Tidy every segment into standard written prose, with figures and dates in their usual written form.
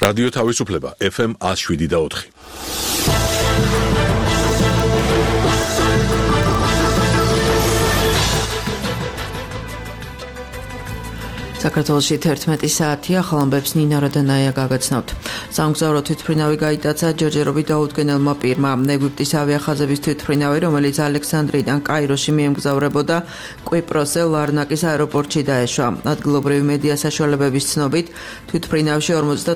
რადიო თავისუფლება FM 107.4. საქართველოში 11 საათია, ხალხებს ნინა როდანაია გაგაცნობთ. სამგზავრო თვითმფრინავი გაიტაცა ჯერჯერობით დაუდგენელმა პირმა. ეგვიპტის ავიახაზების თვითმფრინავი, რომელიც ალექსანდრიდან კაიროში მიემგზავრებოდა, კვიპროსზე ლარნაკის აეროპორტში დაეშვა. ადგილობრივი მედია საშუალებების ცნობით, თვითმფრინავში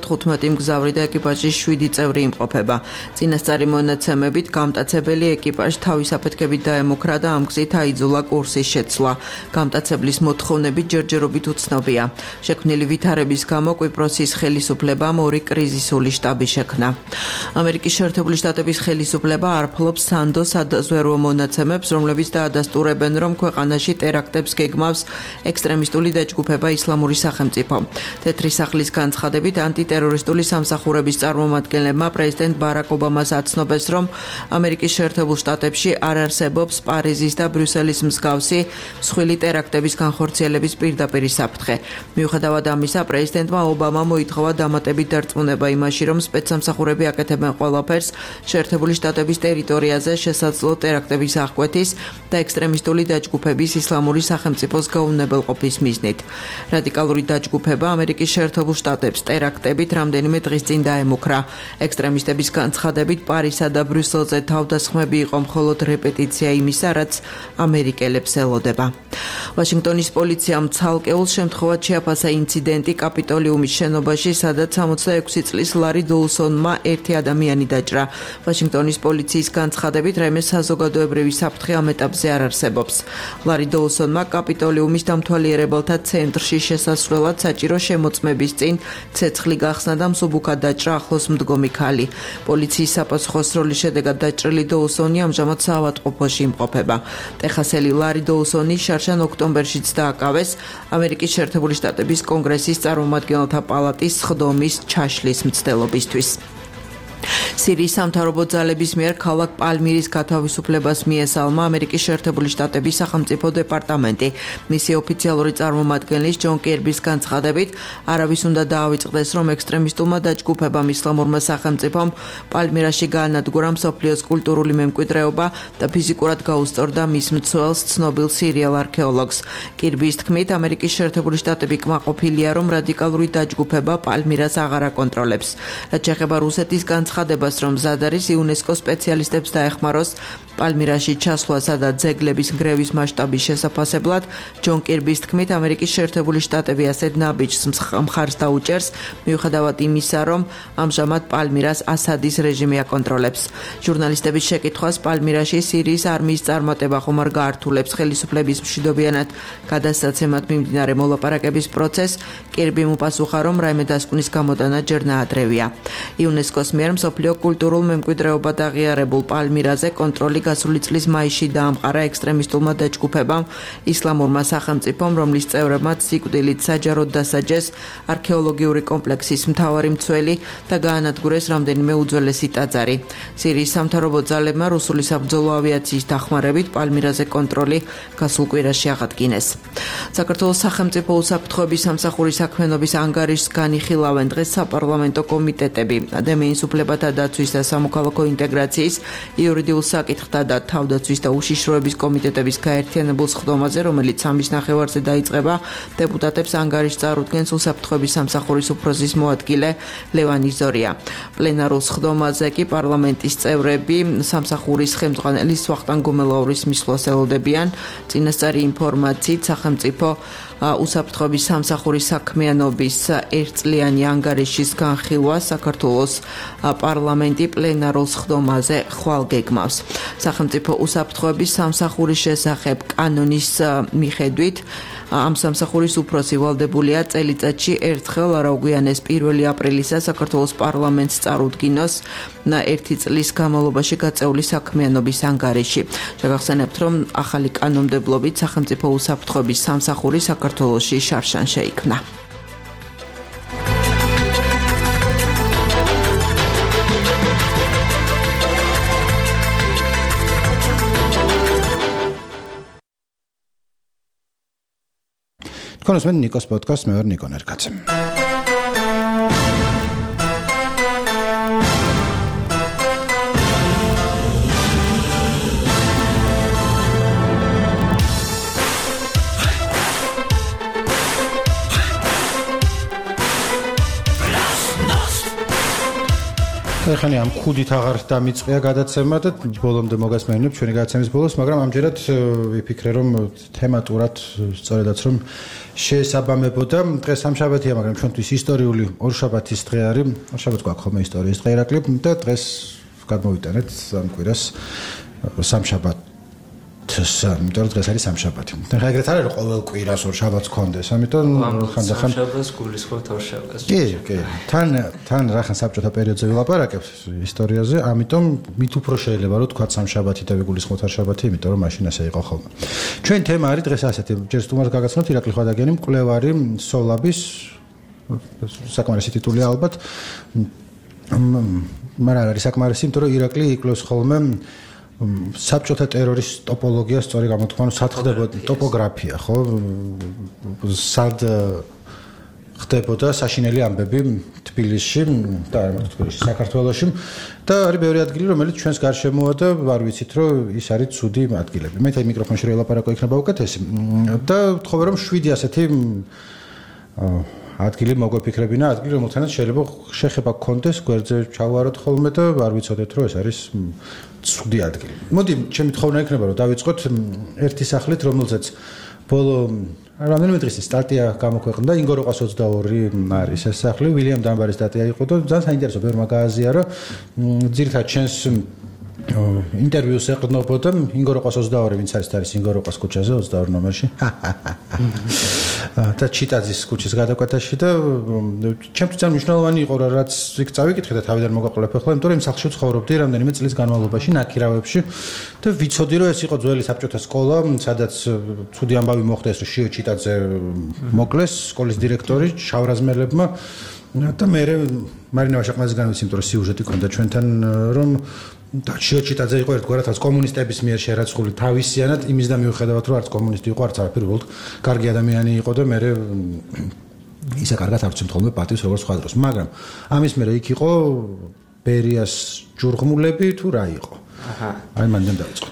55 მგზავრი და ეკიპაჟის 7 წევრი იმყოფება. წინასწარი მონაცემებით, გამტაცებელი ეკიპაჟ თავის აფეთქებით დაემუქრა და ამ გზით აიძულა კურსის შეცვლა. გამტაცებლის მოთხოვნები ჯერჯერობით უცნობია. შექმნილი ვითარების გამო კვიპროსის ხელისუფლებამ 2 კრიზისული შტაბი შექმნა. ამერიკის შეერთებული შტატების ხელისუფლება არფლობს სანდო სადაზვერვო მონაცემებს, რომლებიც დაადასტურებენ, რომ ქვეყანაში ტერაქტებს გეგმავს ექსტრემისტული დაჯგუფება ისლამური სახელმწიფო. თეთრი სახლის განცხადებით ანტიტერორისტული სამსახურების წარმომადგენლებმა პრეზიდენტ ბარაკ ობამას აცნობეს, რომ ამერიკის შეერთებულ შტატებში არ არსებობს პარიზის და ბრიუსელის მსგავსი მსხვილი ტერაქტების განხორციელების პირდაპირი საფრთხე. მიუხედავად ამისა, პრეზიდენტმა ობამამ მოითხოვა დამატებით დარწმუნება იმაში, რომ სპეცსამსახურები აკეთებენ ყველაფერს შეერთებული შტატების ტერიტორიაზე შესაძლო ტერაქტების აღკვეთის და ექსტრემისტული დაჯგუფების ისლამური სახელმწიფოს გაუნებელყოფის მიზნით. რადიკალური დაჯგუფება ამერიკის შეერთებულ შტატებს ტერაქტებით რამდენიმე დღის წინ დაემუქრა. ექსტრემისტების განცხადებით, პარიზსა და ბრიუსელზე თავდასხმები იყო მხოლოდ რეპეტიცია იმისა, რაც ამერიკელებს ელოდება. ვაშინგტონის პოლიციამ ცალკეულ შემთხვევაში შეაფასა ინციდენტი კაპიტოლიუმის შენობაში, სადაც 66 წლის ლარი დოუსონმა ერთი ადამიანი დაჭრა. ვაშინგტონის პოლიციის განცხადებით, რაიმე საზოგადოებრივი საფრთხე ამ ეტაპზე არ არსებობს. ლარი დოუსონმა კაპიტოლიუმის დამთვალიერებელთა ცენტრში შესასვლელად საჭირო შემოწმების წინ ცეცხლი გახსნა და მსუბუქად დაჭრა ახლოს მდგომი ქალი. პოლიციის საპასუხო სროლის შედეგად დაჭრილი დოუსონი ამჟამად საავადმყოფოში იმყოფება. ტეხასელი ლარი დოუსონი შარშან ოქტომბერშიც დააკავეს ამერიკის შეერთებული შტატების კონგრესის წარმომადგენელთა პალატის სხდომის ჩაშლის მცდელობისთვის. სირიის სამთავრობო ძალების მიერ ქალაქ პალმირის გათავისუფლებას მიესალმა ამერიკის შეერთებული შტატების სახელმწიფო დეპარტამენტი. მისი ოფიციალური წარმომადგენლის ჯონ კირბის განცხადებით, არავის უნდა დაავიწყდეს, რომ ექსტრემისტულმა დაჯგუფებამ ისლამურმა სახელმწიფომ პალმირაში გაანადგურა მსოფლიოს კულტურული მემკვიდრეობა და ფიზიკურად გაუსწორდა მის მცველს, ცნობილ სირიელ არქეოლოგს. კირბის თქმით, ამერიკის შეერთებული შტატები კმაყოფილია, რომ რადიკალური დაჯგუფება პალმირას აღარ აკონტროლებს. რაც შეეხება რუსეთის განცხადებას, რომ მზად არის იუნესკოს სპეციალისტებს დაეხმაროს პალმირაში ჩასვლასა და ძეგლების ნგრევის მასშტაბის შესაფასებლად, ჯონ კირბის თქმით, ამერიკის შეერთებული შტატები ასეთ ნაბიჯს მხარს დაუჭერს, მიუხედავად იმისა, რომ ამჟამად პალმირას ასადის რეჟიმი აკონტროლებს. ჟურნალისტების შეკითხვას პალმირაში სირიის არმიის წარმატება ხომ არ გაართულებს ხელისუფლების მშვიდობიანად გადასაცემად მიმდინარე მოლაპარაკების პროცესს, კირბიმ უპასუხა, რომ რაიმე დასკვნის გამოტანა ჯერ ნაადრევია. იუნესკოს მიერ მსოფლიო კულტურულ მემკვიდრეობად აღიარებულ პალმირაზე კონტროლი გასული წლის მაისში დაამყარა ექსტრემისტულმა დაჯგუფებამ ისლამურმა სახელმწიფომ, რომლის წევრებმაც სიკვდილით საჯაროდ დასაჯეს არქეოლოგიური კომპლექსის მთავარი მცველი და გაანადგურეს რამდენიმე უძველესი ტაძარი. სირიის სამთავრობო ძალებმა რუსული საბრძოლო ავიაციის დახმარებით პალმირაზე კონტროლი გასულ კვირაში აღადგინეს. საქართველოს სახელმწიფო უსაფრთხოების სამსახურის საქმიანობის ანგარიშს განიხილავენ დღეს საპარლამენტო კომიტეტები. ადამიანის უფლებათა დაცვის და სამოქალაქო ინტეგრაციის, იურიდიულ საკითხთა და თავდაცვის და უშიშროების კომიტეტების გაერთიანებულ სხდომაზე, რომელიც 3 ნახევარზე დაიწყება, დეპუტატებს ანგარიშს წარუდგენს უსაფრთხოების სამსახურის უფროსის მოადგილე ლევანი ზორია. პლენარულ სხდომაზე კი პარლამენტის წევრები სამსახურის ხელმძღვანელის ვახტანგ გუმელაურის მისვლას ელოდებიან. წინასწარი ინფორმაციით, სახელმწიფო უსაფრთხოების სამსახურის საქმიანობის ერთწლიანი ანგარიშის განხილვა საქართველოს პარლამენტი პლენარულ სხდომაზე ხვალ გეგმავს. სახელმწიფო უსაფრთხოების სამსახურის შესახებ კანონის მიხედვით ამ სამსახურის უფროსი ვალდებულია წელიწადში ერთხელ არაუგვიანეს 1 აპრილისა საქართველოს პარლამენტს წარუდგინოს 1 წლის განმავლობაში გაწეული საქმიანობის ანგარიში. შეგახსენებთ, რომ ახალი კანონმდებლობით სახელმწიფო უსაფრთხოების სამსახური საქართველოში შარშან შეიქმნა. Konusmen Nikos podcast me var Nikon erkatsem. ეხლა ამ ხუდით აღარ დამიწყია გადაცემა და ბოლომდე მოგასმენებ ჩვენი გადაცემის ბოლოს, მაგრამ ამჯერად ვიფიქრე რომ თემატურად სწორედაც რომ შეესაბამებოდა დღეს სამშაბათია, მაგრამ ჩვენთვის ისტორიული ორშაბათის დღე არის. ორშაბათს გვაქვს ხოლმე ისტორიის დღე ირაკლი და დღეს გადმოვიტანეთ ამ კვირას სამშაბათს, იმიტომ დღეს არის სამშაბათი. და ეგრეთ არის რომ ყოველ კვირას ორშაბათს გქონდეს, ამიტომ ხანდახან სამშაბათს გულისხმობთ ორშაბათს. კი, თან რახან საბჭოთა პერიოდზე ვილაპარაკებთ ისტორიაზე, ამიტომ მით უფრო შეიძლება რომ თქვა სამშაბათი და ვიგულისხმოთ ორშაბათი, იმიტომ რომ მაშინ ასე იყო ხოლმე. ჩვენ თემა არის დღეს ასეთი, ჯერ სტუმარს გაგაცნობთ ირაკლი ხვადაგიანი, მკვლევარი სოლაბის საკმარისი ტიტული ალბათ. მაგრამ არის საკმარისი, იმიტომ რომ ირაკლი იკვლევს ხოლმე საბჭოთა ტერორის ტოპოლოგია, სწორი გამოთქმა, სად ხდებოდა ტოპოგრაფია, ხო? სად ხდებოდა საშინელი ამბები თბილისში და თბილისში, საქართველოში და არის ბევრი ადგილი, რომელიც ჩვენს გარშემოა და არ ვიცით, რომ ის არის ცუდი ადგილები. მე თაი მიკროფონში რო ელაპარაკო იქნება უკეთესი და ვთხოვე რომ 7 ასეთი ადგილი მოგვეფიქრებინა, ადგილი რომელთანაც შეიძლება შეხება გქონდეს, გვერდზე ჩავაროთ ხოლმე და არ ვიცოდეთ, რომ ეს არის ცუდი ადგილი. მოდი, ჩემი თხოვნა იქნება, რომ დავიწყოთ ერთი სახლით, რომელზეც ბოლო რამდენიმე დღის სტატია გამოქვეყნდა, ინგო როყას 22 არის ეს სახლი, ვილიამ დამბარის სტატია იყო და ძალიან საინტერესო ბევრმა გააზიარა. ძირითადად ჩვენს ინტერვიუს ეყრდნობოდა ინგო როყას 22, ვინც არის ინგო როყას ქუჩაზე 22 ნომერში. და ჩიტაძის ქუჩის გადაკვეთაში და ჩემთვის ძალიან მნიშვნელოვანი იყო რა, რაც იქ წავიკითხე და თავიდან მოგაყოლებ ახლა, იმიტომ რომ იმ სახლში ცხოვრობდი რამდენიმე წლის განმავლობაში ნაკირავებში და ვიცოდი რომ ეს იყო ძველი საბჭოთა სკოლა, სადაც ცუდი ამბავი მოხდა ეს რომ შიო ჩიტაძე მოკლეს, სკოლის დირექტორი შავრაზმელებმა და მე მარინა ვაშაყმაძის განვიცი, იმიტომ რომ სიუჟეტი ქონდა ჩვენთან რომ და შიო ჩიტაძე იყო ერთგვარად კომუნისტების მიერ შერაცხული თავისიანად იმის და მიუხედავად რომ არც კომუნისტი იყო, არც არაფერი, უბრალოდ კარგი ადამიანი იყო და მე ისე კარგად არ ვცემთ ხოლმე პატივს როგორც სხვა დროს, მაგრამ ამის მერე იქ იყო ბერიას ჯურღმულები თუ რა იყო? აი მანდ დავიწყოთ.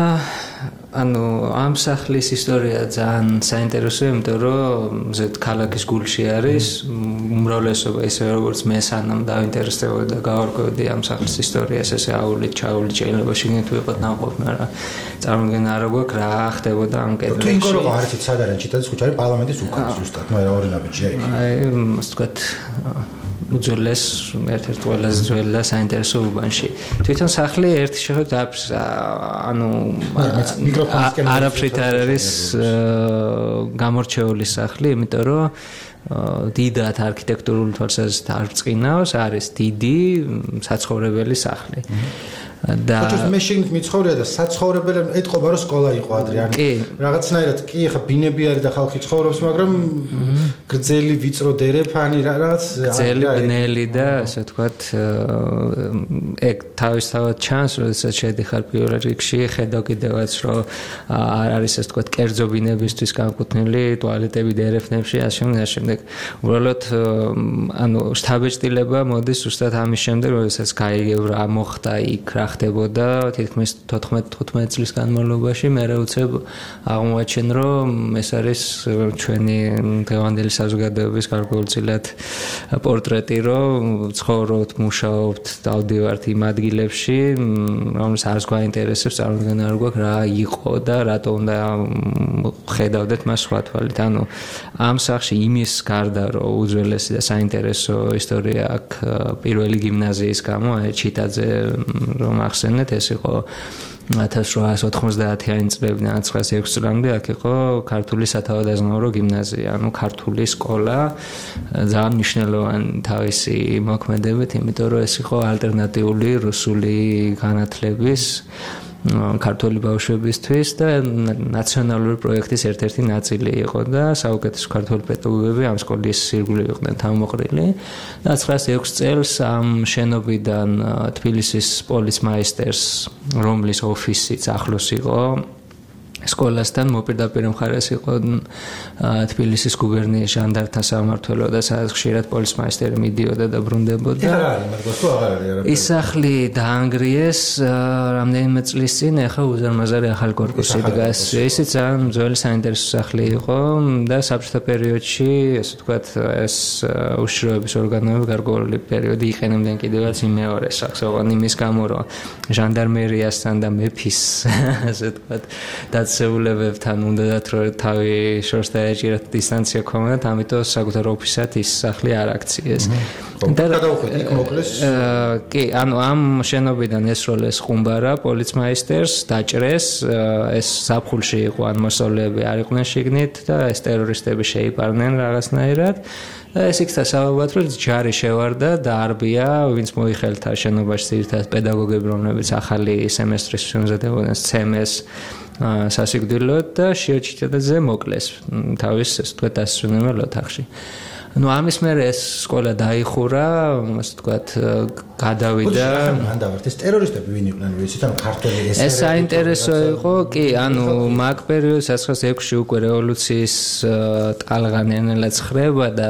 ანუ ამ სახლის ისტორია ძალიან საინტერესოა, იმიტომ რომ ზედ ქალაქის გულში არის, უმრავლესობა ისე როგორც მე სანამ დავინტერესდებოდი და გავარკვევდი ამ სახლის ისტორიას, ესე აულით ჩაული ჭეილობა შიგნით ვიყოთ ნაყოფ, მაგრამ წარმოდგენა არ გვაქვს რა ხდებოდა ამ კედლებში. თუ ინგო როყა არის სად არის ჩიტაძის ქუჩა, არის პარლამენტის უკან ზუსტად, ნუ რა ორი ნაბიჯია იქ. აი, ასე ვთქვათ, უძველეს, ერთ-ერთი ყველაზე ძველი და საინტერესო უბანში. თვითონ სახლი ერთი შეხედვით ანუ არაფრით არ არის გამორჩეული სახლი, იმიტომ რომ დიდად არქიტექტურული თვალსაზრისით არ ბრწყინავს, არის დიდი საცხოვრებელი სახლი. და მე შეგნით მიცხოვრია და საცხოვრებელი ეთყობა რომ სკოლა იყო ადრე, ანუ რაღაცნაირად კი ხა ბინები არის და ხალხი ცხოვრობს, მაგრამ გრძელი ვიწრო დერეფანი რაღაც გრძელი ბნელი და ასე ვთქვათ ეგ თავისთავად ჩანს, როდესაც შედიხარ პირველ რიგში, ხედავ კიდევაც რომ არ არის ასე ვთქვათ კერძო ბინებისთვის განკუთვნილი ტუალეტები დერეფნებში, ასე შემდეგ. უბრალოდ ანუ შთაბეჭდილება მოდის ზუსტად ამის შემდეგ, როდესაც გაიგებ რა მოხდა იქ, რა ხდებოდა თითქმის 14-15 წლის განმავლობაში, მე უცებ აღმოაჩენ რომ ეს არის ჩვენი დღევანდელი საზოგადოების გარკვეულწილად პორტრეტი, რომ ცხოვრობთ, მუშაობთ, დავდივართ იმ ადგილებში, რომელსაც არც გვაინტერესებს, წარმოდგენა არ გვაქვს რა იყო და რატო უნდა ხედავდეთ მას სხვა თვალით. ანუ ამ სახლში იმის გარდა რომ უძველესი და საინტერესო ისტორია აქვს პირველი გიმნაზიის გამო, ჩიტაძე რომ ახსენეთ, ეს იყო 1890-იანი წლებიდან 1906 წლამდე აქ იყო ქართული სათავადაზნაურო გიმნაზია, ანუ ქართული სკოლა, ძალიან მნიშვნელოვანი თავისი მოქმედებით, იმიტომ რომ ეს იყო ალტერნატიული რუსული განათლების ქართული ბავშვებისთვის და ნაციონალური პროექტის ერთ-ერთი ნაწილი იყო და საუკეთესო ქართული პედაგოგები ამ სკოლის ირგვლივ იყვნენ თავმოყრილი და 1906 წელს ამ შენობიდან თბილისის პოლიცმაისტერს, რომლის ოფისიც ახლოს იყო სკოლასთან მოპირდაპირ მხარეს იყო თბილისის გუბერნიის ჟანდარმთა სამმართველო და სადაც ხშირად პოლიცმაისტერი მიდიოდა და ბრუნდებოდა. ის სახლი დაანგრიეს რამდენიმე წლის წინ, ახლა უზარმაზარი ახალი კორპუსი დგას. ისიც ძალიან ძველი საინტერესო სახლი იყო და საბჭოთა პერიოდში, ასე ვთქვათ, ეს უშიშროების ორგანოები გარკვეული პერიოდი იყენებდნენ კიდევაც იმ მეორე სახლს, ოღონდ იმის გამო, რომ ჟანდარმერიასთან და მეფის, ასე ვთქვათ, დაწესებულებებთან უნდათ რომ თავი შორს დაეჭირათ დისტანცია ქონდათ, ამიტომ საკუთარ ოფისად ის სახლი არ აქციეს. და გადავხედე იქ მოკლეს. კი, ანუ ამ შენობიდან ესროლეს ხუმბარა პოლიცმაისტერს, დაჭრეს, ეს ზაფხულში იყო, ან მოსწავლეები არ იყვნენ შიგნით და ეს ტერორისტები შეიპარნენ რაღაცნაირად. და ეს იქცა საბაბად, რომ ჯარი შევარდა და არბია, ვინც მოიხელთა შენობაში ძირითადად პედაგოგები, რომლებიც ახალი სემესტრის შემზადებოდნენ სცემეს სასიკვდილოდ და შეჭიდაძე მოკლეს თავის, ასე ვთქვათ, დასასვენებელ ოთახში. Ну, ამის მერე ეს სკოლა დაიხურა, ასე ვთქვათ, გადავიდა. მანდავართ ეს ტერორისტები ვინ იყვნენ, ვიცით, ამ ქართველი ეს. ეს საინტერესო იყო, კი, ანუ მაგ პერიოდს 1906-ში უკვე რევოლუციის ტალღა ნელ-ნელა ხრება და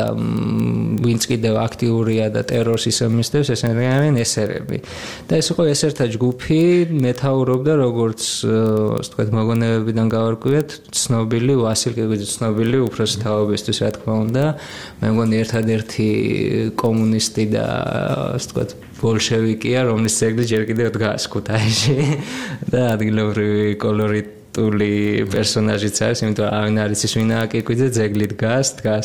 ვინც კიდევ აქტიურია და ტერორს ისმისდევს, ესენი არიან ესერები. და ეს იყო ესერთა ჯგუფი, მეთაურობდა როგორც, ასე ვთქვათ, მოგონებებიდან გავარკვიეთ, ცნობილი ვასილ კირგიზის ცნობილი უფროსი თაობისთვის, რა თქმა უნდა. მე მგონი ერთადერთი კომუნისტი და ასე ვთქვათ ბოლშევიკია, რომლის ძეგლი ჯერ კიდევ დგას ქუთაისში და ადგილობრივი კოლორიტული პერსონაჟიც არის, იმიტომ რომ არავინ არ იცის ვინაა კირგიზი, ძეგლი დგას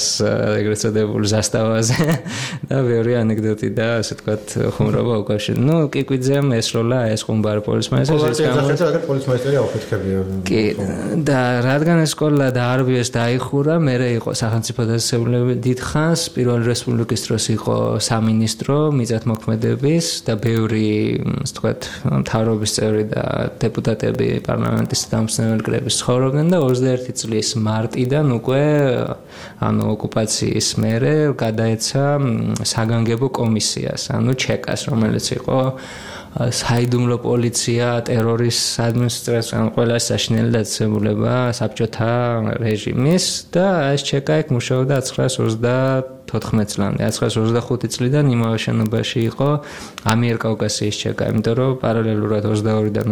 ეგრეთ წოდებულ ზასტავაზე და ბევრი ანეკდოტი და ასე ვთქვათ ხუმრობა უკავშირდება. ნუ კირგიზემ ესროლა ეს ხუმბარი პოლიცმაისტერი, ეს გამოსახეთ პოლიცმაისტერი აუფეთქებია. კი, და რადგან ეს სკოლა დაარბიეს დაიხურა, მერე იყო სახელმწიფო დაწესებულება დიდხანს, პირველი რესპუბლიკის დროს იყო სამინისტრო მიწათმოქმედების და ბევრი, ასე ვთქვათ, მთავრობის წევრი და დეპუტატები პარლამენტის დამსწრებელი ცხოვრობდნენ და 21 წლის მარტიდან უკვე ანუ ოკუპაციის მერე გადაეცა საგანგებო კომისიას, ანუ ჩეკას, რომელიც იყო საიდუმლო პოლიცია, ტერორის ადმინისტრაცია, ყველა საშინელი დაწესებულება საბჭოთა რეჟიმის და ეს ჩეკა იქ მუშაობდა 1934 წლამდე. 1925 წლიდან იმავე შენობაში იყო ამიერკავკასიის ჩეკა, იმიტომ რომ პარალელურად 22-დან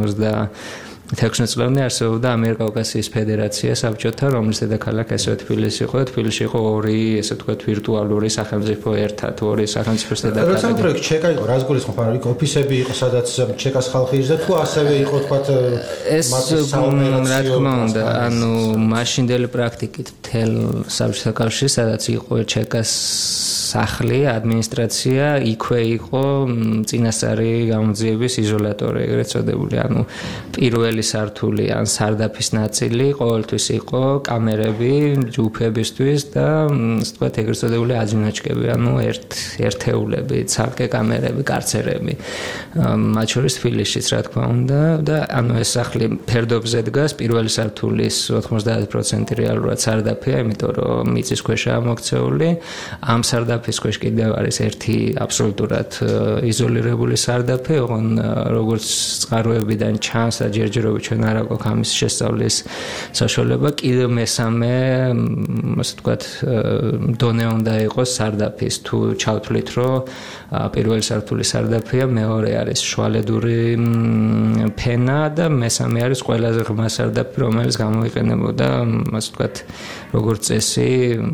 26 წლამდე არსებობდა ამიერკავკასიის ფედერაცია საბჭოთა, რომლის დედაქალაქი ასევე თბილისი იყო. თბილისში იყო ორი, ესე ვთქვათ, ვირტუალური სახელმწიფო ერთად, ორი სახელმწიფოს დედაქალაქი. როცა პროექტი ჩეკა იყო, რას გულისხმობ, ანუ იქ ოფისები იყო, სადაც ჩეკას ხალხი იზრდა, თუ ასევე იყო, ვთქვათ, ეს რა თქმა უნდა, ანუ მაშინდელი პრაქტიკით მთელ საბჭოთა კავშირში, სადაც იყო ჩეკას სახლი, ადმინისტრაცია, იქვე იყო წინასწარი გამოძიების იზოლატორი, ეგრეთ წოდებული, ანუ პირველი სართული ან სარდაფის ნაწილი ყოველთვის იყო კამერები ჯგუფებისთვის და ასე ვთქვათ ეგრეთ წოდებული აძინოჩკები, ანუ ერთეულები, ცალკე კამერები, კარცერები. მათ შორის თბილისშიც რა თქმა უნდა და ანუ ეს სახლი ფერდობზე დგას, პირველი სართულის 90% რეალურად სარდაფია, იმიტომ რომ მიწის ქვეშაა მოქცეული. ამ სარდაფის ქვეშ კიდევ არის ერთი აბსოლუტურად იზოლირებული სარდაფი, ოღონდ როგორც წყაროებიდან ჩანს და ჯერჯერობით ჩვენ არ აქვს ამის შესწავლის საშუალება, კიდევ მესამე, ასე ვთქვათ, დონე უნდა იყოს სარდაფის. თუ ჩავთვლით, რომ პირველი სართულის სარდაფია, მეორე არის შუალედური ფენა და მესამე არის ყველაზე ღრმა სარდაფი, რომელიც გამოიყენებოდა, ასე ვთქვათ, როგორც წესი,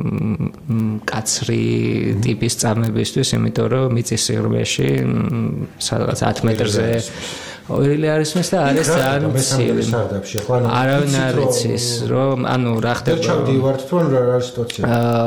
კაცრი ტიპის წამებისთვის, იმიტომ რომ მიწის სიღრმეში სადღაც 10 მეტრზე ორი არის მის და არის ძალიან მცირე სარდაფში, ხო? არავინ არ იცის, რომ ანუ რა ხდება. ჩავდივართ თუ რა სიტუაცია.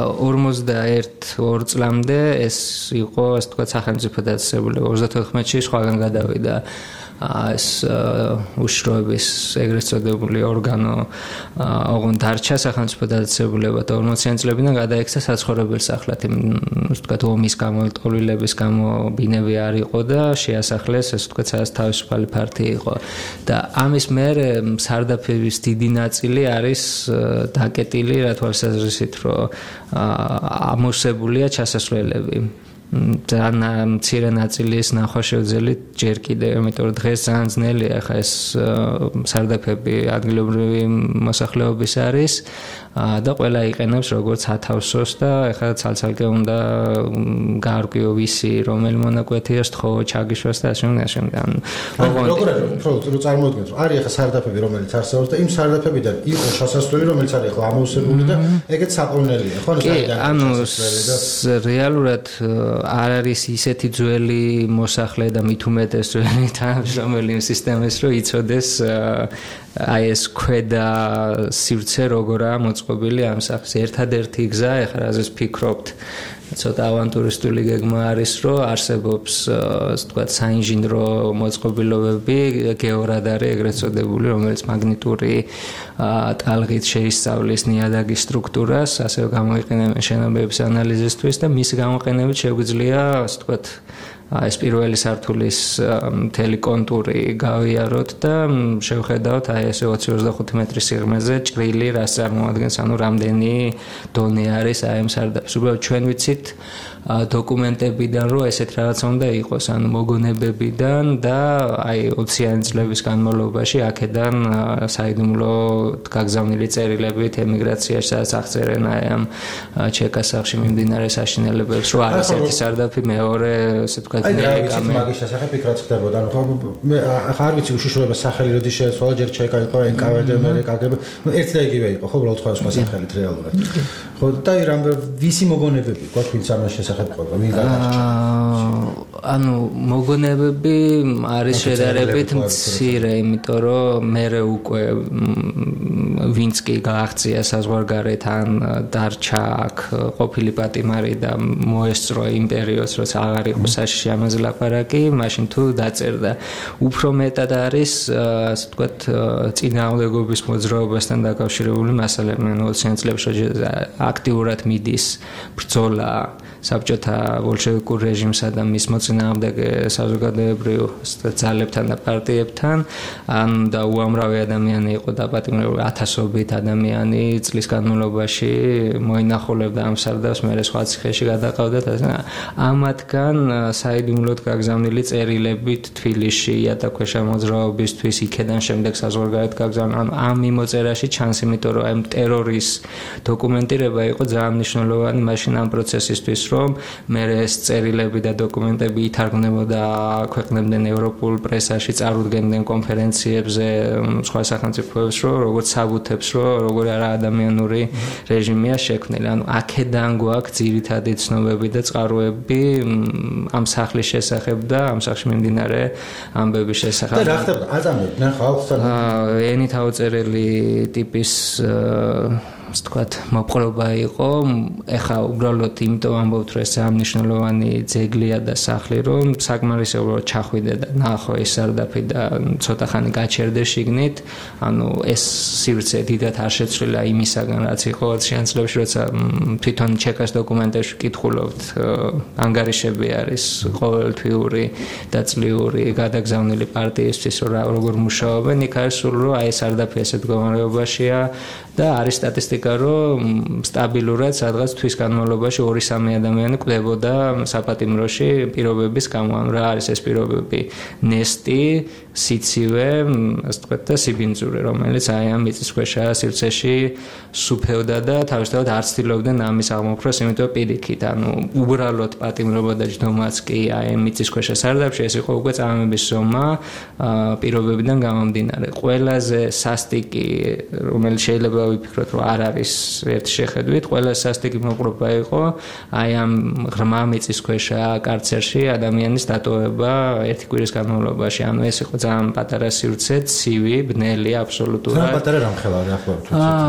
41-2 წლამდე ეს იყო, ასე ვთქვათ, სახელმწიფო დაწესებულება. 34-ში სხვაგან გადავიდა ეს უშიშროების ეგრეთ წოდებული ორგანო, ოღონდ დარჩა სახელმწიფო დაწესებულება და 40-იან წლებიდან გადაიქცა საცხოვრებელ სახლად. ასე ვთქვათ, ომის გამოყოლილების გამო ბინები არ იყო და შეასახლეს, ასე ვთქვათ, სადაც თავისუფალი პარტია იყო. და ამის მერე სარდაფების დიდი ნაწილი არის დაკეტილი, რა თვალსაზრისით, რომ ამოვსებულია ჩასასვლელები. ძალიან მცირე ნაწილის ნახვა შევძელით ჯერ კიდევ, იმიტომ რომ დღეს ძალიან ძნელია ხა ეს სარდაფები ადგილობრივი მოსახლეობის არის და ყველა იყენებს როგორც ათავსოს და ეხლა ცალ-ცალკე უნდა გაარკვიო ვისი რომელი მონაკვეთია სთხოვო ჩაგიშვას და ასე შემდეგ. როგორ წარმოიდგინეთ რომ არის ახლა სარდაფები რომელიც არსებობს და იმ სარდაფებიდან იყო შესასვლელი რომელიც არის ახლა ამოვსებული და ეგეც საყოვნელია ხო ანუ რეალურად არ არის ისეთი ძველი მოსახლე და მით უმეტეს ძველი თანამშრომელი სისტემის რომ იცოდეს აი ეს ქვედა სივრცე როგორაა მოწყობილი ამ სახის ერთადერთი გზა ეხლა რაზეც ფიქრობთ ცოტა ავანტურისტული გეგმა არის რომ არსებობს ასე ვთქვათ საინჟინრო მოწყობილობები გეორადარი ეგრეთ წოდებული რომელიც მაგნიტური ტალღით შეისწავლის ნიადაგის სტრუქტურას ასევე გამოიყენებენ შენობების ანალიზისთვის და მისი გამოყენებით შეგვიძლია ასე ვთქვათ ეს პირველი სართულის მთელი კონტური გავიაროთ და შევხედავთ აი ესე 20-25 მეტრის სიღრმეზე ჭრილი რას წარმოადგენს ანუ რამდენი დონე არის აი ამ სარდაფის უბრალოდ ჩვენ ვიცით დოკუმენტებიდან რომ ესეთ რაღაცა უნდა იყოს ანუ მოგონებებიდან და აი 20-იანი წლების განმავლობაში აქედან საიდუმლო გაგზავნილი წერილებით ემიგრაციაში სადაც აღწერენ აი ამ ჩეკას სახში მიმდინარე საშინელებებს რომ არის ერთი სარდაფი მეორე ესე ვთქვათ მაგის შესახებ ფიქრაც ხდებოდა. ანუ მე ახლა არ ვიცი უშიშროება სახელი როდის შეეცვალა ჯერ ჩეკა იყო NKVD მე KGB. ერთ და იგივე იყო ხო უბრალოდ სხვა სახელით რეალურად. ხო და ვისი მოგონებები გვაქვს ვინც ამას შესახებ ყობა ვინ გადარჩა? ანუ მოგონებები არის შედარებით მცირე, იმიტომ რომ მე უკვე ვინც კი გააღწია საზღვარგარეთ ან დარჩა აქ ყოფილი პატიმარი და მოესწრო იმ პერიოდს როცა აღარ იყო საშიში ამაზე ლაპარაკი, მაშინ თუ დაწერდა. უფრო მეტად არის, ასე ვთქვათ, წინააღმდეგობის მოძრაობასთან დაკავშირებული მასალები. 20-იან წლებში აქტიურად მიდის ბრძოლა საბჭოთა ბოლშევიკურ რეჟიმსა და მის მოწინააღმდეგ საზოგადოებრივ ძალებთან და პარტიებთან, ან და უამრავი ადამიანი იყო დაპატიმრებული, ათასობით ადამიანი წლის განმავლობაში მოინახულებდა ამ სარდაფს, მერე სხვა ციხეში გადაყავდათ. ამათგან საიდუმლოდ გაგზავნილი წერილებით თბილისში იატაკქვეშა მოძრაობისთვის იქედან შემდეგ საზღვარგარეთ გაგზავნა. ანუ ამ მიმოწერაში ჩანს, იმიტომ რომ ამ ტერორის დოკუმენტირება იყო ძალიან მნიშვნელოვანი მაშინ ამ პროცესისთვის, რომ მე ეს წერილები და დოკუმენტები ითარგმნებოდა, ქვეყნებდნენ ევროპულ პრესაში, წარუდგენდნენ კონფერენციებზე სხვა სახელმწიფოებს, რომ როგორც საბუთებს, რომ როგორი არა ადამიანური რეჟიმია შექმნილი. ანუ აქედან გვაქვს ძირითადი ცნობები და წყაროები ამ სახლის შესახებ და ამ სახლში მიმდინარე ამბების შესახებ. და რა ხდება? აწამებდნენ ხალხს? ენით აუწერელი ტიპის ასე ვთქვათ, მოპყრობა იყო. ეხლა უბრალოდ იმიტომ ამბობთ, რომ ეს ძალიან მნიშვნელოვანი ძეგლია და სახლი, რომ საკმარისად უბრალოდ ჩახვიდე და ნახო ეს სარდაფი და ცოტა ხანი გაჩერდე შიგნით. ანუ ეს სივრცე დიდად არ შეცვლილა იმისაგან, რაც იყო 20-იან წლებში, როცა თვითონ ჩეკას დოკუმენტებში ვკითხულობთ, ანგარიშები არის ყოველთვიური და წლიური გადაგზავნილი პარტიისთვის, როგორ მუშაობენ. იქ არის სულ რომ აი სარდაფი ესეთ მდგომარეობაშია და არის სტატისტიკა, რომ სტაბილურად სადღაც თვის განმავლობაში 2-3 ადამიანი კვდებოდა საპატიმროში პირობების გამო. რა არის ეს პირობები? ნესტი, სიცივე, ასე ვთქვათ და სიბინძური, რომელიც აი ამ მიწისქვეშა სივრცეში სუფევდა და თავისთავად არ ცდილობდნენ ამის აღმოფხვრას, იმიტომ პირიქით, ანუ უბრალოდ პატიმრობა და ჯდომაც კი აი ამ მიწისქვეშა სარდაფში ეს იყო უკვე წამების ზომა პირობებიდან გამომდინარე. ყველაზე სასტიკი, რომელიც შეიძლება ვიფიქროთ, რომ არ არის ერთ შეხედვით, ყველა სასტიკი მოპყრობა იყო აი ამ ღრმა მიწისქვეშა კარცერში ადამიანის დატოვება ერთი კვირის განმავლობაში. ანუ ეს იყო ძალიან პატარა სივრცე, ცივი, ბნელი, აბსოლუტურად. ძალიან პატარა რამხელარი ახლავთ.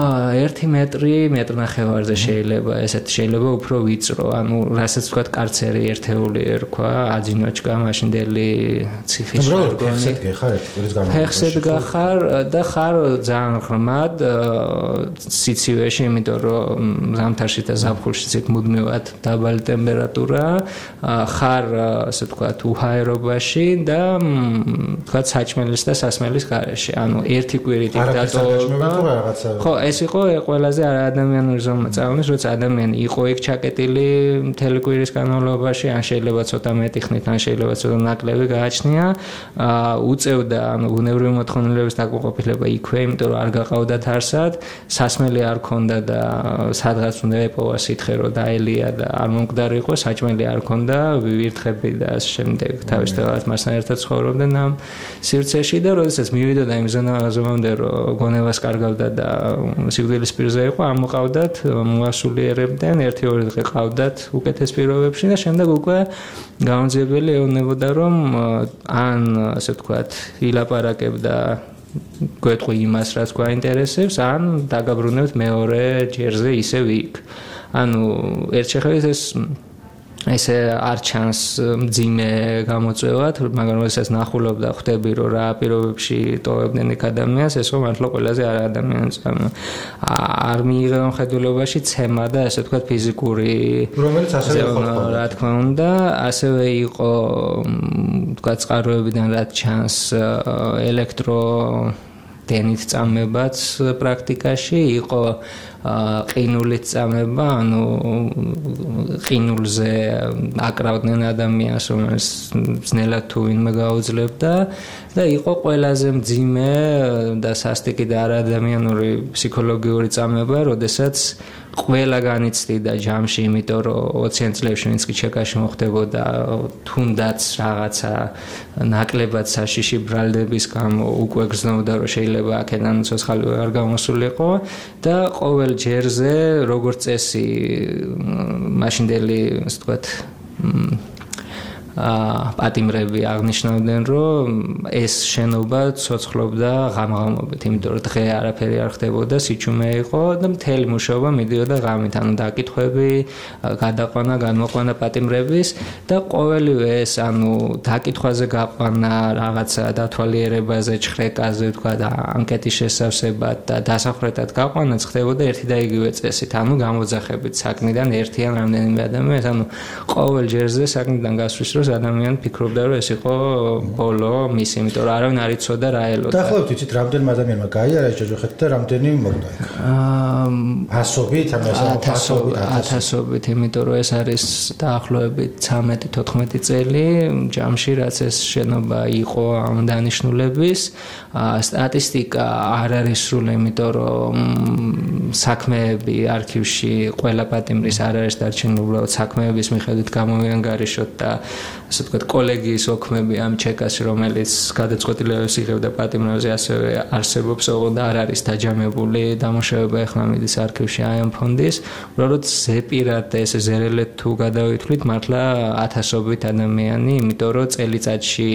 1 მეტრი, მეტრნახევარზე შეიძლება, ესეთ შეიძლება უფრო ვიწრო. ანუ რასაც ვთქვათ, კარცერი ერთეული ერქვა, აძინვაჩკა მაშინდელი ციხის შარგონი. ფეხსეთ გახარ ერთი კვირის განმავლობაში. ფეხსეთ გახარ და ხარ ძალიან ღრმად სიცივეში, იმიტომ რომ ზამთარში და ზაფხულში იქ მუდმივად დაბალი ტემპერატურა, ხარ ასე ვთქვათ უჰაერობაში და ვთქვათ საჭმელის და სასმელის გარეშე. ანუ ერთი კვირით დატოვა. ხო, ეს იყო ყველაზე არაადამიანური ზომა წავლის, როცა ადამიანი იყო იქ ჩაკეტილი მთელი კვირის განმავლობაში, ან შეიძლება ცოტა მეტი ხნით, ან შეიძლება ცოტა ნაკლები გააჩნია, უწევდა ანუ ბუნებრივი მოთხოვნილების დაკმაყოფილება იქვე, იმიტომ რომ არ გაყავდათ არსად, სასმელი არ ქონდა და სადღაც უნდა ეპოვა სითხე რომ დაელია და არ მომკვდარიყო, საჭმელი არ ქონდა, ვირთხები და ასე შემდეგ. თავისთავად მასთან ერთად ცხოვრობდნენ ამ სივრცეში და როდესაც მივიდოდა იმ ზონამდე რომ გონებას კარგავდა და სიკვდილის პირზე იყო, ამოყავდათ, მოასულიერებდნენ, 1-2 დღე ყავდათ უკეთეს პირობებში და შემდეგ უკვე გამომძიებელი ეუბნებოდა რომ ან ასე ვთქვათ ილაპარაკებდა გვეტყვი იმას რაც გვაინტერესებს, ან დაგაბრუნებთ მეორე ჯერზე ისევ იქ. ანუ ერთ შეხედვით ესე არ ჩანს მძიმე გამოწვევად, მაგრამ როდესაც ნახულობ და ხვდები რომ რა პირობებში ტოვებდნენ იქ ადამიანს, ეს მართლა ყველაზე არაადამიანი წამო. არ მიიღება მხედველობაში ცემა და ასე ვთქვათ ფიზიკური რომელიც ასევე ხდება. რა თქმა უნდა, ასევე იყო ვთქვათ წყაროებიდან რაც ჩანს ელექტრო დენით წამებაც პრაქტიკაში იყო ყინულით წამება, ანუ ყინულზე აკრავდნენ ადამიანს, რომელიც ძნელად თუ ვინმე გაუძლებდა და იყო ყველაზე მძიმე და სასტიკი და არაადამიანური ფსიქოლოგიური წამება, როდესაც ყველა განიცდიდა ჯამში, იმიტომ რომ 20 წლებში ვინც კი ჩეკაში მოხდებოდა, თუნდაც რაღაცა ნაკლებად საშიში ბრალდების გამო უკვე გრძნობდა, რომ შეიძლება აქედან ცოცხალი არ გამოსულიყო და ყოველ ჯერზე როგორც წესი მაშინდელი, ასე ვთქვათ, პატიმრები აღნიშნავდნენ, რომ ეს შენობა ცოცხლობდა ღამღამობით, იმიტომ რომ დღე არაფერი არ ხდებოდა, სიჩუმე იყო და მთელი მუშაობა მიდიოდა ღამით, ანუ დაკითხვები, გადაყვანა, განმოყვანა პატიმრების და ყოველივე ეს, ანუ დაკითხვაზე გაყვანა, რაღაცა დათვალიერებაზე, ჩხრეკაზე, თქვა და ანკეტის შესავსებად და დასახვრეტად გაყვანაც ხდებოდა ერთი და იგივე წესით, ანუ გამოძახებით საქმიდან ერთი ან რამდენიმე ადამიანს, ანუ ყოველ ჯერზე საქმიდან გასვლის ადამიანი ფიქრობდა რომ ეს იყო ბოლო მისი, იმიტომ რომ არავინ არ იცოდა რა ელოდა. დაახლოებით ვიცით რამდენმა ადამიანმა გაიარა ეს ჯოჯოხეთი და რამდენი მოვიდა იქ? ასობით, ათასობით, იმიტომ რომ ეს არის დაახლოებით 13-14 წელი ჯამში, რაც ეს შენობა იყო ამ დანიშნულების. სტატისტიკა არ არის სრული, იმიტომ რომ საქმეები არქივში ყველა პატიმრის არ არის დარჩენილი, უბრალოდ საქმეების მიხედვით გამოვიანგარიშოთ და ასე ვთქვათ, კოლეგიის ოქმები ამ ჩეკაში, რომელიც გადაწყვეტილებებს იღებდა პატიმრებზე, ასევე არსებობს, ოღონდ არ არის დაჯამებული დამუშავება ახლა მიდის არქივში აი ამ ფონდის. უბრალოდ ზეპირად და ესე ზერელეთ თუ გადავითვლით, მართლა ათასობით ადამიანი, იმიტომ რომ წელიწადში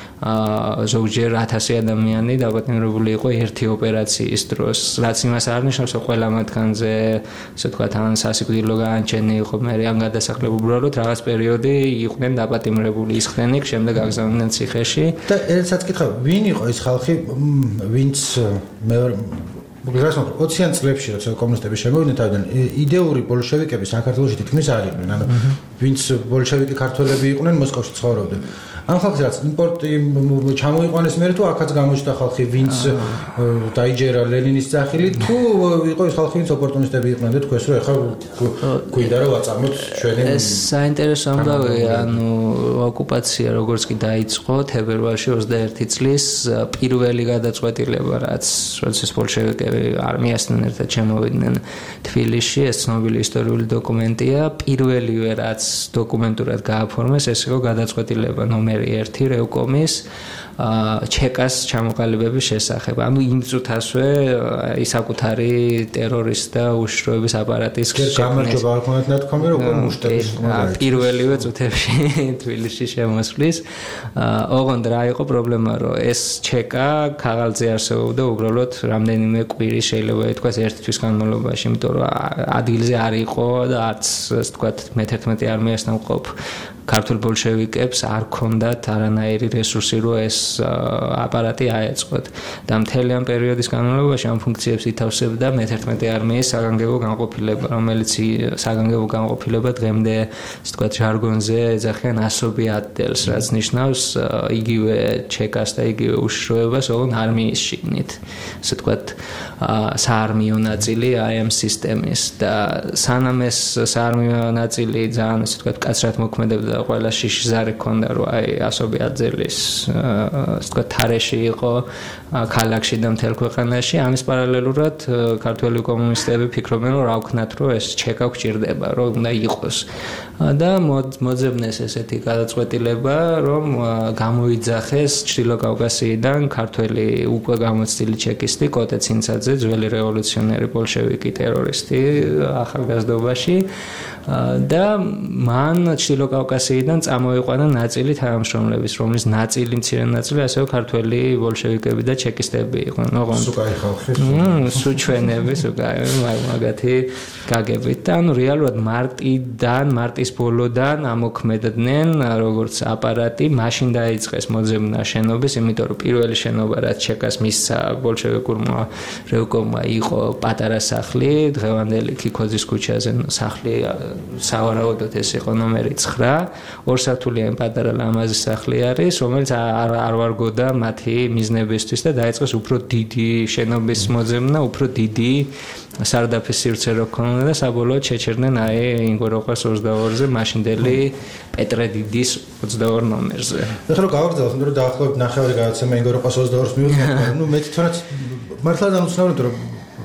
ზოგჯერ 1000 ადამიანი დაპატიმრებული იყო ერთი ოპერაციის დროს, რაც იმას არ ნიშნავს, რომ ყველა მათგანზე, ასე ვთქვათ, ან სასიკვდილო გაანჩენი იყო, მე ან გადასახლებული, უბრალოდ რაღაც პერიოდი იყვნენ დაპატიმრებული, ისხდნენ იქ, შემდეგ აგზავნდნენ ციხეში. და ერთსაც კითხავ, ვინ იყო ეს ხალხი, ვინც მეორე 20-იან წლებში, როცა კომუნისტები შემოვიდნენ თავიდან, იდეური ბოლშევიკები საქართველოში თითქმის არ იყვნენ, ანუ ვინც ბოლშევიკი ქართველები იყვნენ, მოსკოვში ცხოვრობდნენ. ამ ხალხს რაც იმპორტი ჩამოიყვანეს მერე თუ აქაც გამოჩნდა ხალხი, ვინც დაიჯერა ლენინის სახელი, თუ იყო ეს ხალხი, ვინც ოპორტუნისტები იყვნენ და თქვეს რომ ეხლა გვინდა რომ ვაწამოთ ჩვენი ეს საინტერესო ამბავია, ანუ ოკუპაცია როგორც კი დაიწყო თებერვალში 21 წლის პირველი გადაწყვეტილება, რაც როდესაც ბოლშევიკები არმიასთან ერთად შემოვიდნენ თბილისში, ეს ცნობილი ისტორიული დოკუმენტია, პირველივე რაც დოკუმენტურად გააფორმეს, ეს იყო გადაწყვეტილება ნომერი 1 რევკომის ჩეკას ჩამოყალიბების შესახებ. ანუ იმ წუთასვე ის საკუთარი ტერორისტ და უშიშროების აპარატის გამარჯობა არ ქონდათ ნათქვამი, რომ მუშტების პირველივე წუთებში თბილისში შემოსვლის. ოღონდ რა იყო პრობლემა, რომ ეს ჩეკა ქაღალდზე არსებობდა უბრალოდ რამდენიმე კვირი შეიძლება ითქვას ერთი თვის განმავლობაში, იმიტომ რომ ადგილზე არ იყო და არც ასე ვთქვათ მე-11 არმიასთან მყოფ ქართულ ბოლშევიკებს არ ქონდათ არანაირი რესურსი, რომ ეს აპარატი აეწყოთ. და მთელი ამ პერიოდის განმავლობაში ამ ფუნქციებს ითავსებდა მე-11 არმიის საგანგებო განყოფილება, რომელიც საგანგებო განყოფილება დღემდე, ასე ვთქვათ, ჟარგონზე ეძახიან ასობი ატდელს, რაც ნიშნავს იგივე ჩეკას და იგივე უშიშროებას, ოღონდ არმიის შიგნით. ასე ვთქვათ, საარმიო ნაწილი აი ამ სისტემის და სანამ ეს საარმიო ნაწილი ძალიან, ასე ვთქვათ, კაცრად მოქმედებდა, ყველა შიშზარი ჰქონდა, რომ აი ასობი ატძელის, ასე ვთქვათ, თარეში იყო ქალაქში და მთელ ქვეყანაში. ამის პარალელურად ქართველი კომუნისტები ფიქრობენ, რომ რა ვქნათ, რომ ეს ჩეკა გვჭირდება, რომ უნდა იყოს. და მოძებნეს ესეთი გადაწყვეტილება, რომ გამოიძახეს ჩრდილო კავკასიიდან ქართველი უკვე გამოცდილი ჩეკისტი კოტე ცინცაძე, ძველი რევოლუციონერი ბოლშევიკი ტერორისტი ახალგაზრდობაში და მან ჩრდილო კავკასიიდან წამოიყვანა ნაწილი თანამშრომლების, რომლის ნაწილი, მცირე ნაწილი ასევე ქართველი ბოლშევიკები და ჩეკისტები იყვნენ. სუკაი ხალხი. სუჩვენები, სუკაი, მაგათი გაგებით და ანუ რეალურად მარტის ბოლოდან ამოქმედდნენ როგორც აპარატი, მაშინ დაიწყეს მოძებნა შენობის, იმიტომ რომ პირველი შენობა რაც ჩეკას მისცა ბოლშევიკურმა რევკომმა იყო პატარა სახლი, დღევანდელი ქიქოძის ქუჩაზე სახლი, სავარაუდოდ ეს იყო ნომერი 9, ორსართულიანი პატარა ლამაზი სახლი არის, რომელიც არ ვარგოდა მათი მიზნებისთვის და დაიწყეს უფრო დიდი შენობის მოძებნა, უფრო დიდი სარდაფის სივრცე რო ქონდა და საბოლოოდ შეჩერდნენ აი ინგოროყას 22-ზე მაშინდელი პეტრე დიდის 22 ნომერზე. ეხლა რომ გავაგრძელოთ, იმიტომ რომ დაახლოებით ნახევარი გადაცემა ინგოროყას 22-ს მივუძნებთ, ნუ მე თვითონაც მართლა დამუცნავდი, რომ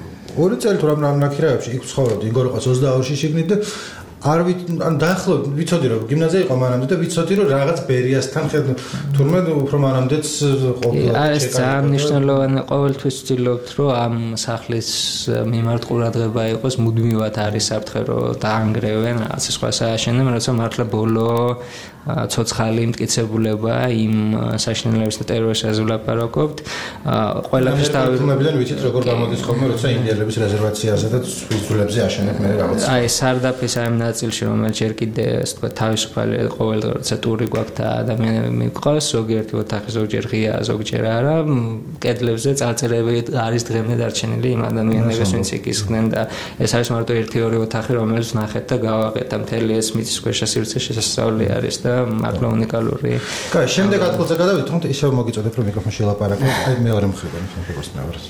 2 წელი თუ რამ ნაქირავებში იქ ცხოვრობდი ინგოროყას 22-ში შიგნით და არ ან დაახლოებით ვიცოდი რომ გიმნაზია იყო მანამდე და ვიცოდი რომ რაღაც ბერიასთან თურმე უფრო მანამდეც ყოფილა. ეს ძალიან მნიშვნელოვანი, ყოველთვის ვცდილობთ რომ ამ სახლის მიმართ ყურადღება იყოს, მუდმივად არის საფრთხე რომ დაანგრევენ რაღაც სხვა სააშენემ, როცა მართლა ბოლო ცოცხალი მტკიცებულება იმ საშინელების და ტერორიზმის ვლაპარაკობთ. ყველაფერს თავიდან ვიცით როგორ გამოდის ხოლმე როცა ინდიელების რეზერვაციაზე და სვიზულებზე აშენებ მე რაღაც. აი სარდაფის ამ ნაწილში რომელიც ჯერ კიდე ასე ვთქვათ თავისუფალი ყოველდღე როცა ტური გვაქვს და ადამიანები მიყვავს, ზოგიერთი ოთახი ზოგჯერ ღია, ზოგჯერ არა, კედლებზე წარწერები არის დღემდე დარჩენილი იმ ადამიანების ვინც იქ ისხდნენ და ეს არის მარტო 1-2 ოთახი რომელიც ნახეთ და გავაღეთ და მთელი ეს მიწისქვეშა სივრცე შესასწავლი არის და მართლა უნიკალური. კაი, შემდეგ ათგულზე გადავიდეთ, თუმცა ისევ მოგიწოდებ რომ მიკროფონში ლაპარაკობ, აი მეორე მხრიდან მიხოს ნავარს.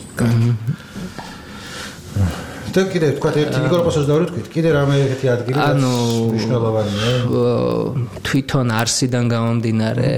და კიდე თქვა ერთი ინგოროყას 22 თქვით, კიდე რამე ერთი ადგილი მნიშვნელოვანია. თვითონ არსიდან გამომდინარე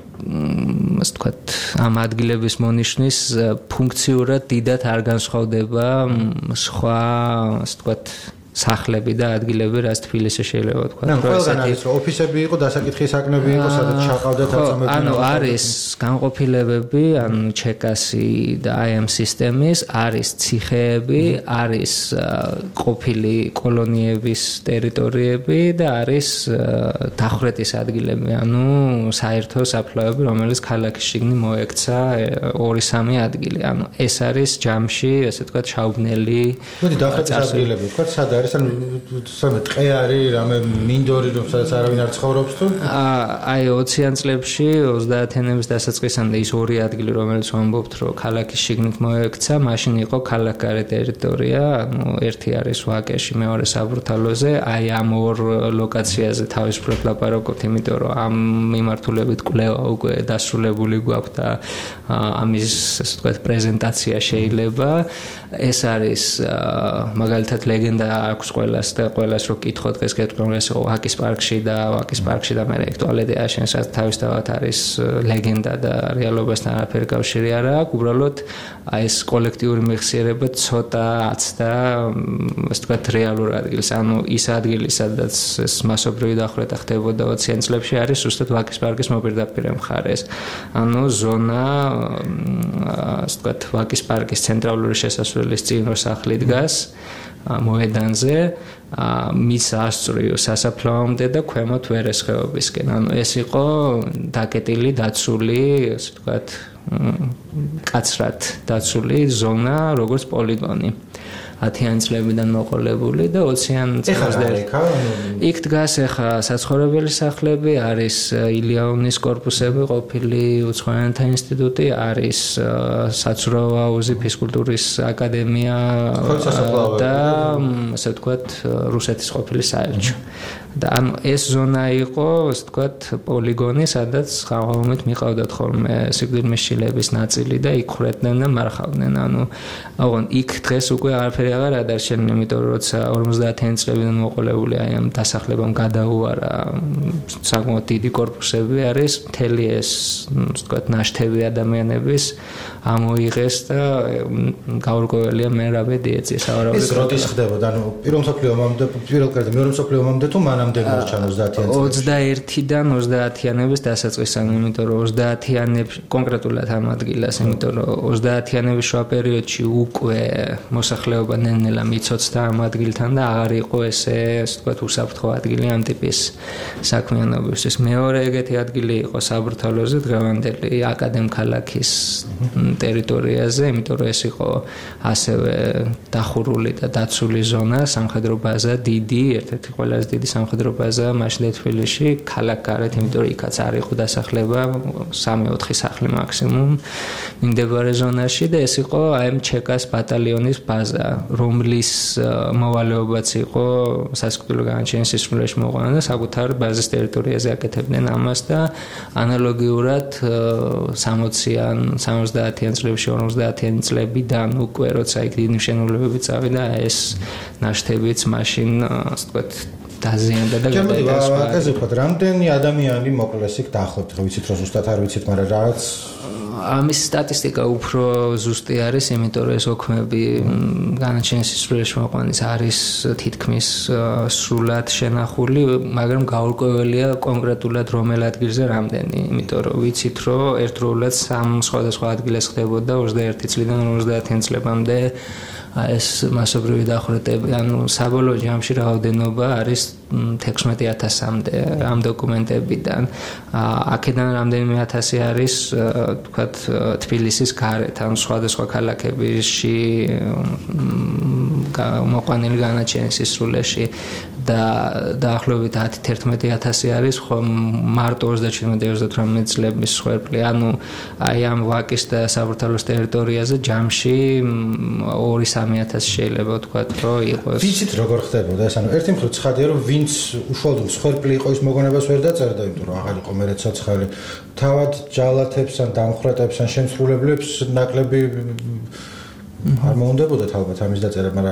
ასე ვთქვათ, ამ ადგილების მონიშნის ფუნქციურად დიდად არ განსხვავდება სხვა, ასე ვთქვათ, სახლები და ადგილები, რაც თბილისში შეიძლება ვთქვათ. ყველგან არის, რომ ოფისები იყო, დასაკითხი საკნები იყო, სადაც ჩაყავდათ აწამებდნენ. ანუ არის განყოფილებები, ანუ ჩეკასი და აი ამ სისტემის, არის ციხეები, არის ყოფილი კოლონიების ტერიტორიები და არის დახვრეტის ადგილები, ანუ საერთო საფლავები, რომელიც ქალაქის შიგნით მოექცა 2-3 ადგილი. ანუ ეს არის ჯამში, ასე ვთქვათ, ჩაუბნელი. მოდი დახვრეტის ადგილები, ვთქვათ, სად არის? ან ტყე არის, რამე მინდორი, რომ სადაც არავინ არ ცხოვრობს თუ? აი 20-იან წლებში 30-იანების დასაწყისამდე ის 2 ადგილი, რომელიც ვამბობთ, რომ ქალაქის შიგნით მოექცა, მაშინ იყო ქალაქგარე ტერიტორია, ანუ ერთი არის ვაკეში, მეორე საბრუთალოზე, აი ამ 2 ლოკაციაზე თავისუფლად ლაპარაკობთ, იმიტომ რომ ამ მიმართულებით კვლევა უკვე დასრულებული გვაქვს და ამის, ასე ვთქვათ, პრეზენტაცია შეიძლება. ეს არის მაგალითად ლეგენდა აქვს ყველას და ყველას რო კითხოთ დღეს გეტყვი იყო ვაკის პარკში და მე ეგ ტუალეტი აშენს თავისთავად არის ლეგენდა და რეალობასთან არაფერი კავშირი არ აქვს. უბრალოდ აი ეს კოლექტიური მეხსიერება ცოტა აცდა, ასე ვთქვათ, რეალურ ადგილს. ანუ ის ადგილი, სადაც ეს მასობრივი დახვრეტა ხდებოდა 20-იან წლებში, არის ზუსტად ვაკის პარკის მოპირდაპირე მხარეს. ანუ ზონა, ასე ვთქვათ, ვაკის პარკის ცენტრალური შესასვლელის წინ რო სახლი დგას მოედანზე, მის ასწვრივ სასაფლაომდე და ქვემოთ ვერესხეობისკენ. ანუ ეს იყო დაკეტილი, დაცული, ასე ვთქვათ, კაცრად დაცული ზონა, როგორც პოლიგონი. 10-იანი წლებიდან მოყოლებული და 20-იან წლებში იქ დგას ახლა საცხოვრებელი სახლები, არის ილიაუნის კორპუსები, ყოფილი უცხოენთა ინსტიტუტი, არის საცურაო აუზი, ფიზკულტურის აკადემია და ასე ვთქვათ რუსეთის ყოფილი საელჩო. და ანუ ეს ზონა იყო, ასე ვთქვათ, პოლიგონი, სადაც ხალხობით მიყავდათ ხოლმე სიკვდილმისჩილების ნაწილი და იქ ხრედნენ და მარხავდნენ. ანუ ოღონ იქ დღეს უკვე არაფერი აღარ ადარჩენია, იმიტომ რომ როცა 50-იანი წლებიდან მოყოლებული აი ამ დასახლებამ გადაუარა საკმაოდ დიდი კორპუსები არის, მთელი ეს, ასე ვთქვათ, ნაშთები ადამიანების ამოიღეს და გაურკვეველია მე რა ბედი ეწია სავარაუდოდ. ეს როდის ხდებოდა? ანუ პირველ მსოფლიო ომამდე, პირველ კერძო მეორე მსოფლიო ომამდე თუ მანამდე მოჩა 30-იანი წლებში? 21-დან 30-იანების დასაწყისამდე, იმიტომ რომ 30-იანებში კონკრეტულად ამ ადგილას, იმიტომ რომ 30-იანების შუა პერიოდში უკვე მოსახლეობა ნელ-ნელა მიცოცხლდა ამ ადგილთან და აღარ იყო ესე, ასე ვთქვათ, უსაფრთხო ადგილი ამ ტიპის საქმიანობისთვის. მეორე ეგეთი ადგილი იყო საბურთალოზე, დღევანდელი აკადემქალაქის ტერიტორიაზე, იმიტომ რომ ეს იყო ასევე დახურული და დაცული ზონა, სამხედრო ბაზა დიდი, ერთ-ერთი ყველაზე დიდი სამხედრო ბაზა მაშინდელ თბილისში, ქალაქ გარეთ, იმიტომ რომ იქაც არ იყო დასახლება, 3-4 სახლი მაქსიმუმ მიმდებარე ზონაში და ეს იყო აი ამ ჩეკას ბატალიონის ბაზა, რომლის მოვალეობაც იყო სასიკვდილო განაჩენის სისრულეში მოყვანა და საკუთარ ბაზის ტერიტორიაზე აკეთებდნენ ამას და ანალოგიურად 60-იან, 70-იან წლებში, 50-იანი წლებიდან უკვე როცა იქ დიდი მშენებლობები წავიდა, ეს ნაშთებიც მაშინ, ასე ვთქვათ, დაზიანდა და გადაიტანა. ასე ვთქვათ, რამდენი ადამიანი მოკლეს იქ დაახლოებით, რომ ვიცით, რომ ზუსტად არ ვიცით, მაგრამ რაღაც ამის სტატისტიკა უფრო ზუსტი არის, იმიტომ რომ ეს ოქმები განაჩენის სისრულეში მოყვანის არის თითქმის სრულად შენახული, მაგრამ გაურკვეველია კონკრეტულად რომელ ადგილზე რამდენი, იმიტომ რომ ვიცით, რომ ერთდროულად 3 სხვადასხვა ადგილას ხდებოდა 21 წლიდან 50-იან წლებამდე ეს მასობრივი დახვრეტები, ანუ საბოლოო ჯამში რაოდენობა არის 16,000-მდე ამ დოკუმენტებიდან. აქედან რამდენიმე ათასი არის, თქვათ, თბილისის გარეთ, ანუ სხვადასხვა ქალაქებში მოყვანილი განაჩენის სისრულეში და დაახლოებით 10-11,000 არის მარტო 27-28 წლების მსხვერპლი. ანუ აი ამ ვაკის და საბურთალოს ტერიტორიაზე ჯამში 2-3,000 შეიძლება ვთქვათ, რომ იყოს. ვიცით როგორ ხდებოდა ეს? ანუ ერთი მხრივ ცხადია, რომ ვინც უშუალოდ მსხვერპლი იყო ის მოგონებას ვერ დაწერდა, იმიტომ რომ აღარ იყო მერე ცოცხალი. თავად ჯალათებს ან დამხრეტებს ან შემსრულებლებს ნაკლები არ მოუნდებოდათ ალბათ ამის დაწერა, მაგრამ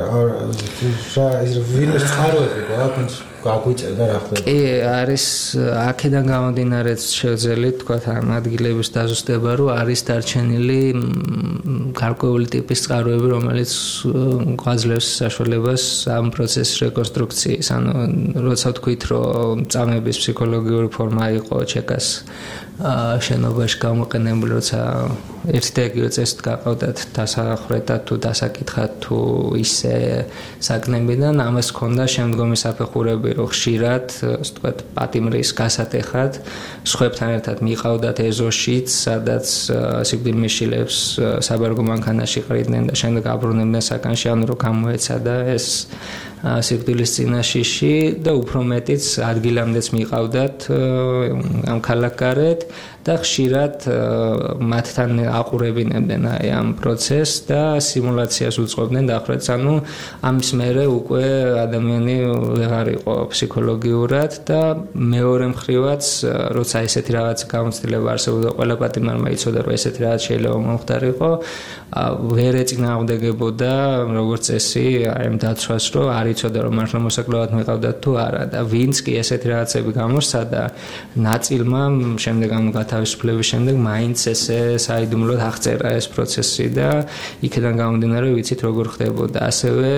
ეს ვინმე წყაროები გვაქვს, გაგვიწერდა რა ხდება. კი, არის აქედან გამომდინარეც შევძელით თქვა ამ ადგილების დაზუსტება, რომ არის დარჩენილი გარკვეული ტიპის წყაროები, რომელიც გვაძლევს საშუალებას ამ პროცესის რეკონსტრუქციის. ანუ როცა ვთქვით, რომ წამების ფსიქოლოგიური ფორმა იყო ჩეკას შენობაში გამოყენებული, როცა ერთი და იგივე წესით გაყავდათ დასახრეტად თუ დასაკითხად თუ ისე საკნებიდან, ამას ჰქონდა შემდგომი საფეხურები, რომ ხშირად, ასე ვთქვათ, პატიმრის გასატეხად სხვებთან ერთად მიყავდათ ეზოშიც, სადაც სიკვდილმისჩილებს საბარგო მანქანაში ყრიდნენ და შემდეგ აბრუნებდნენ საკანში, ანუ რომ გამოეცადა ეს სიკვდილის წინაშიში და უფრო მეტიც ადგილამდეც მიყავდათ ამ ქალაქგარეთ და ხშირად მათთან აყურებინებდნენ აი ამ პროცესს და სიმულაციას უწყობდნენ დაახლოებით, ანუ ამის მერე უკვე ადამიანი ვეღარ იყო ფსიქოლოგიურად და მეორე მხრივაც, როცა ესეთი რაღაც გამოცდილება არსებობდა, ყველა პატიმარმა იცოდა, რომ ესეთი რაღაც შეიძლება მომხდარიყო, ვერ ეწინააღმდეგებოდა როგორც წესი აი ამ დაცვას, რომ არ იცოდა, რომ მართლა მოსაკლავად მიყავდათ თუ არა და ვინც კი ესეთი რაღაცები გამოსცადა, ნაწილმა შემდეგ ამ თავისუფლების შემდეგ მაინც ესე საიდუმლოდ აღწერა ეს პროცესი და იქიდან გამომდინარე ვიცით როგორ ხდებოდა. ასევე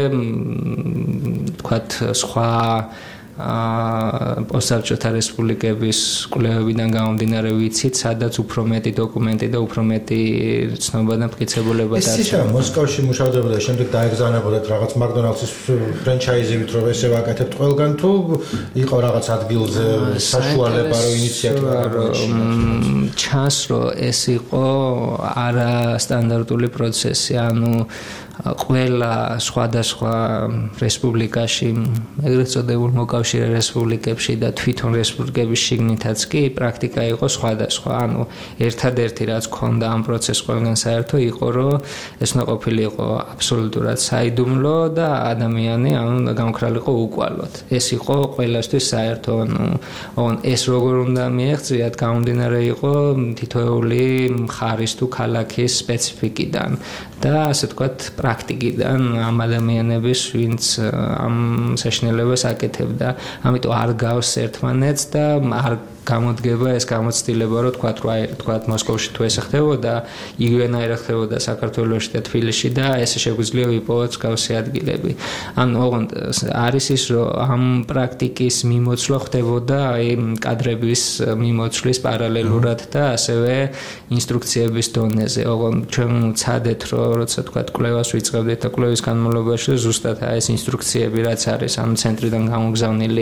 თქვათ სხვა პოსტსაბჭოთა რესპუბლიკების კვლევებიდან გამომდინარე ვიცით, სადაც უფრო მეტი დოკუმენტი და უფრო მეტი ცნობა და მტკიცებულება დარჩა. ეს ისე მოსკოვში მუშაობდებოდა და შემდეგ დაეგზავნებოდათ რაღაც მაკდონალდსის ფრენჩაიზებით, რომ ესე ვაკეთებთ ყველგან თუ იყო რაღაც ადგილზე საშუალება, რომ ინიციატივა გამოიჩინოთ? ჩანს, რომ ეს იყო არასტანდარტული პროცესი, ანუ ყველა სხვადასხვა რესპუბლიკაში, ეგრეთ წოდებულ მოკავშირე რესპუბლიკებში და თვითონ რესპუბლიკების შიგნითაც კი პრაქტიკა იყო სხვადასხვა. ანუ ერთადერთი რაც ქონდა ამ პროცესს ყველგან საერთო იყო, რომ ეს უნდა ყოფილიყო აბსოლუტურად საიდუმლო და ადამიანი გამქრალიყო უკვალოდ. ეს იყო ყველასთვის საერთო, ეს როგორ უნდა მიეღწიათ, გამომდინარე იყო თითოეული მხარის თუ ქალაქის სპეციფიკიდან და ასე თქვათ პრაქტიკიდან ამ ადამიანების, ვინც ამ საშინელებას აკეთებდა. ამიტომ არ გავს ერთმანეთს და არ გამოდგება ეს გამოცდილება, რომ თქვათ მოსკოვში თუ ესე ხდებოდა, იგივენაირად ხდებოდა საქართველოში და თბილისში და ესე შეგვიძლია ვიპოვოთ მსგავსი ადგილები. ანუ ოღონდ არის ის, რომ ამ პრაქტიკის მიმოცვლა ხდებოდა აი კადრების მიმოცვლის პარალელურად და ასევე ინსტრუქციების დონეზე. ოღონდ ჩვენ ვცადეთ, რომ როცა თქვათ კვლევას ვიწყებდით და კვლევის განმავლობაში ზუსტად ეს ინსტრუქციები რაც არის ამ ცენტრიდან გამოგზავნილი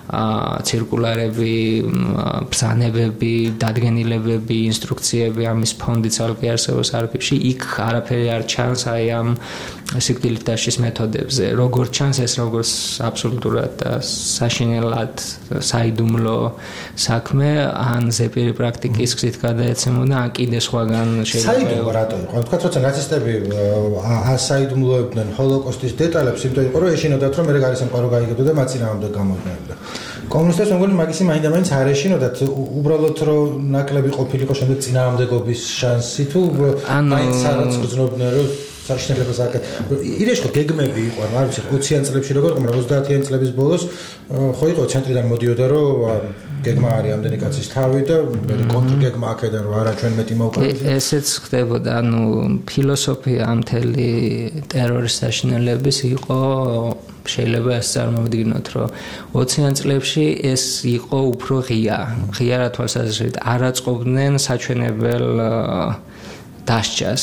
ცირკულარები, ბრძანებები, დადგენილებები, ინსტრუქციები, ამის ფონდი ცალკე არსებობს არქივში, იქ არაფერი არ ჩანს აი ამ სიკვდილით დაშლის მეთოდებზე. როგორ ჩანს ეს როგორც აბსოლუტურად საშინელად საიდუმლო საქმე, ან ზეპირი პრაქტიკის გზით გადაეცემოდა, ან კიდე სხვაგან შეიძლება. საიდუმლო რატო იყო? თქვათ, როცა ნაცისტები ასაიდუმლოებდნენ ჰოლოკოსტის დეტალებს, იმიტომ იყო, რომ ეშინოდათ, რომ მე გარესამყარო გაიგებდა და მათ წინააღმდეგ გამოიყენებდა. კომუნისტებს მეგონი მაგისი მაინდა-მაინც არ ეშინოდათ, უბრალოდ რომ ნაკლები ყოფილიყო შემდეგ წინააღმდეგობის შანსი თუ მაინც არაც გრძნობდნენ, რომ საშინელებას აკეთებდნენ. ირეშხო გეგმები იყო, არ ვიცი 20-იან წლებში როგორ იყო, მაგრამ 30-იან წლების ბოლოს ხო იყო ცენტრიდან მოდიოდა, რომ გეგმა არის ამდენი კაცის თავი და კონტრგეგმა აქედან რომ არა ჩვენ მეტი მოვყავთ. ესეც ხდებოდა, ანუ ფილოსოფია ამ მთელი ტერორის საშინელების იყო შეიძლება ეს წარმოვიდგინოთ, რომ 20-იან წლებში ეს იყო უფრო ღია რა თვალსაზრისით არ აწყობდნენ საჩვენებელ დასჯას.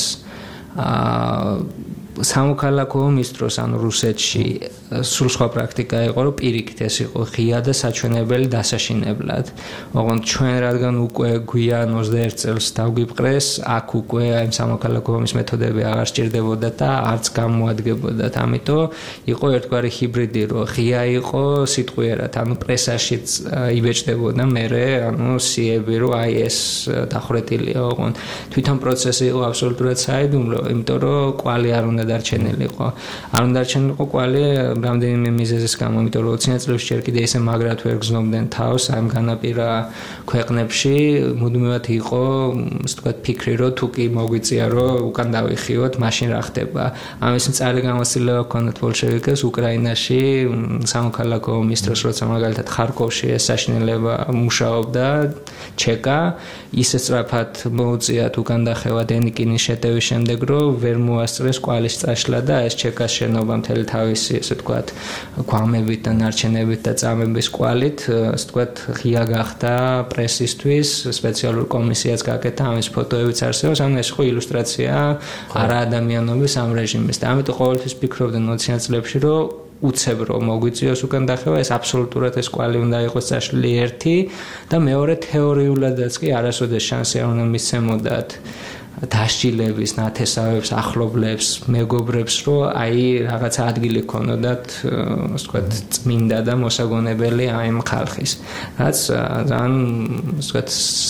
სამოქალაქო ომის დროს ანუ რუსეთში სულ სხვა პრაქტიკა იყო, რომ პირიქით ეს იყო ღია და საჩვენებელი დასაშინებლად. ოღონდ ჩვენ რადგან უკვე გვიან 21 წელს დავგვიპყრეს, აქ უკვე აი სამოქალაქო ომის მეთოდები აღარ სჭირდებოდა და არც გამოადგებოდათ. ამიტომ იყო ერთგვარი ჰიბრიდი, რომ ღია იყო სიტყვიერად, ანუ პრესაშიც იბეჭდებოდა მერე, ანუ სიები, რომ აი ეს დახვრეტილია. ოღონდ თვითონ პროცესი იყო აბსოლუტურად საიდუმლო, იმიტომ რომ კვალი არ უნდა დარჩენილიყო. არ უნდა დარჩენილიყო კვალი რამდენიმე მიზეზის გამო, იმიტომ რომ 20-იან წლებში ჯერ კიდე ისე მაგრად ვერ გზნობდნენ თავს ამ განაპირა ქვეყნებში, მუდმივად იყო, ასე ვთქვათ, ფიქრი, რომ თუ კი მოგვიწია, რომ უკან დავიხიოთ, მაშინ რა ხდება. ამის მწარე გამოცდილება ჰქონდათ ბოლშევიკებს უკრაინაში სამოქალაქო ომის დროს, როცა მაგალითად ხარკოვში ეს საშინელება მუშაობდა, ჩეკა, ისე სწრაფად მოუწიათ უკან დახევა დენიკინის შეტევის შემდეგ, რომ ვერ მოასწრეს კვალის წაშლა და ეს ჩეკას შენობა მთელი თავისი, ასე ვთქვათ, გვამებით და ნარჩენებით და წამების კვალით, ასე ვთქვათ, ღია გახდა პრესისთვის, სპეციალური კომისიაც გაკეთა, ამის ფოტოებიც არსებობს, ანუ ეს იყო ილუსტრაცია არაადამიანობის ამ რეჟიმის და ამიტომ ყოველთვის ფიქრობდნენ 20-იან წლებში, რომ უცებ რომ მოგვიწიოს უკან დახევა, ეს აბსოლუტურად ეს კვალი უნდა იყოს წაშლილი ერთი და მეორე თეორიულადაც კი არასოდეს შანსი არ უნდა მისცემოდათ დასჯილების, ნათესავებს, ახლობლებს, მეგობრებს, რომ აი რაღაცა ადგილი ქონოდათ, ასე ვთქვათ, წმინდა და მოსაგონებელი აი ამ ხალხის. რაც ძალიან, ასე ვთქვათ,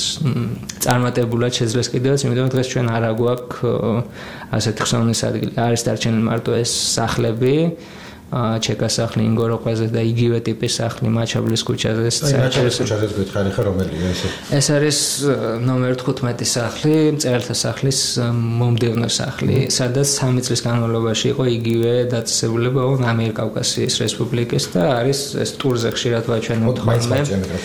წარმატებულად შეძლეს კიდევაც, იმიტომ დღეს ჩვენ არა გვაქვს ასეთი ხსოვნის ადგილი. არის დარჩენილი მარტო ეს სახლები, ჩეკას სახლი ინგოროყვაზე და იგივე ტიპის სახლი მაჩაბლის ქუჩაზე. მაჩაბლის ქუჩაზე გითხარი ხა რომელია ეს? ეს არის ნომერ 15 სახლი, მწერალთა სახლის მომდევნო სახლი, სადაც 3 წლის განმავლობაში იყო იგივე დაწესებულება ამიერკავკასიის რესპუბლიკის და არის ეს ტურზე ხშირად ვაჩვენებთ ხოლმე.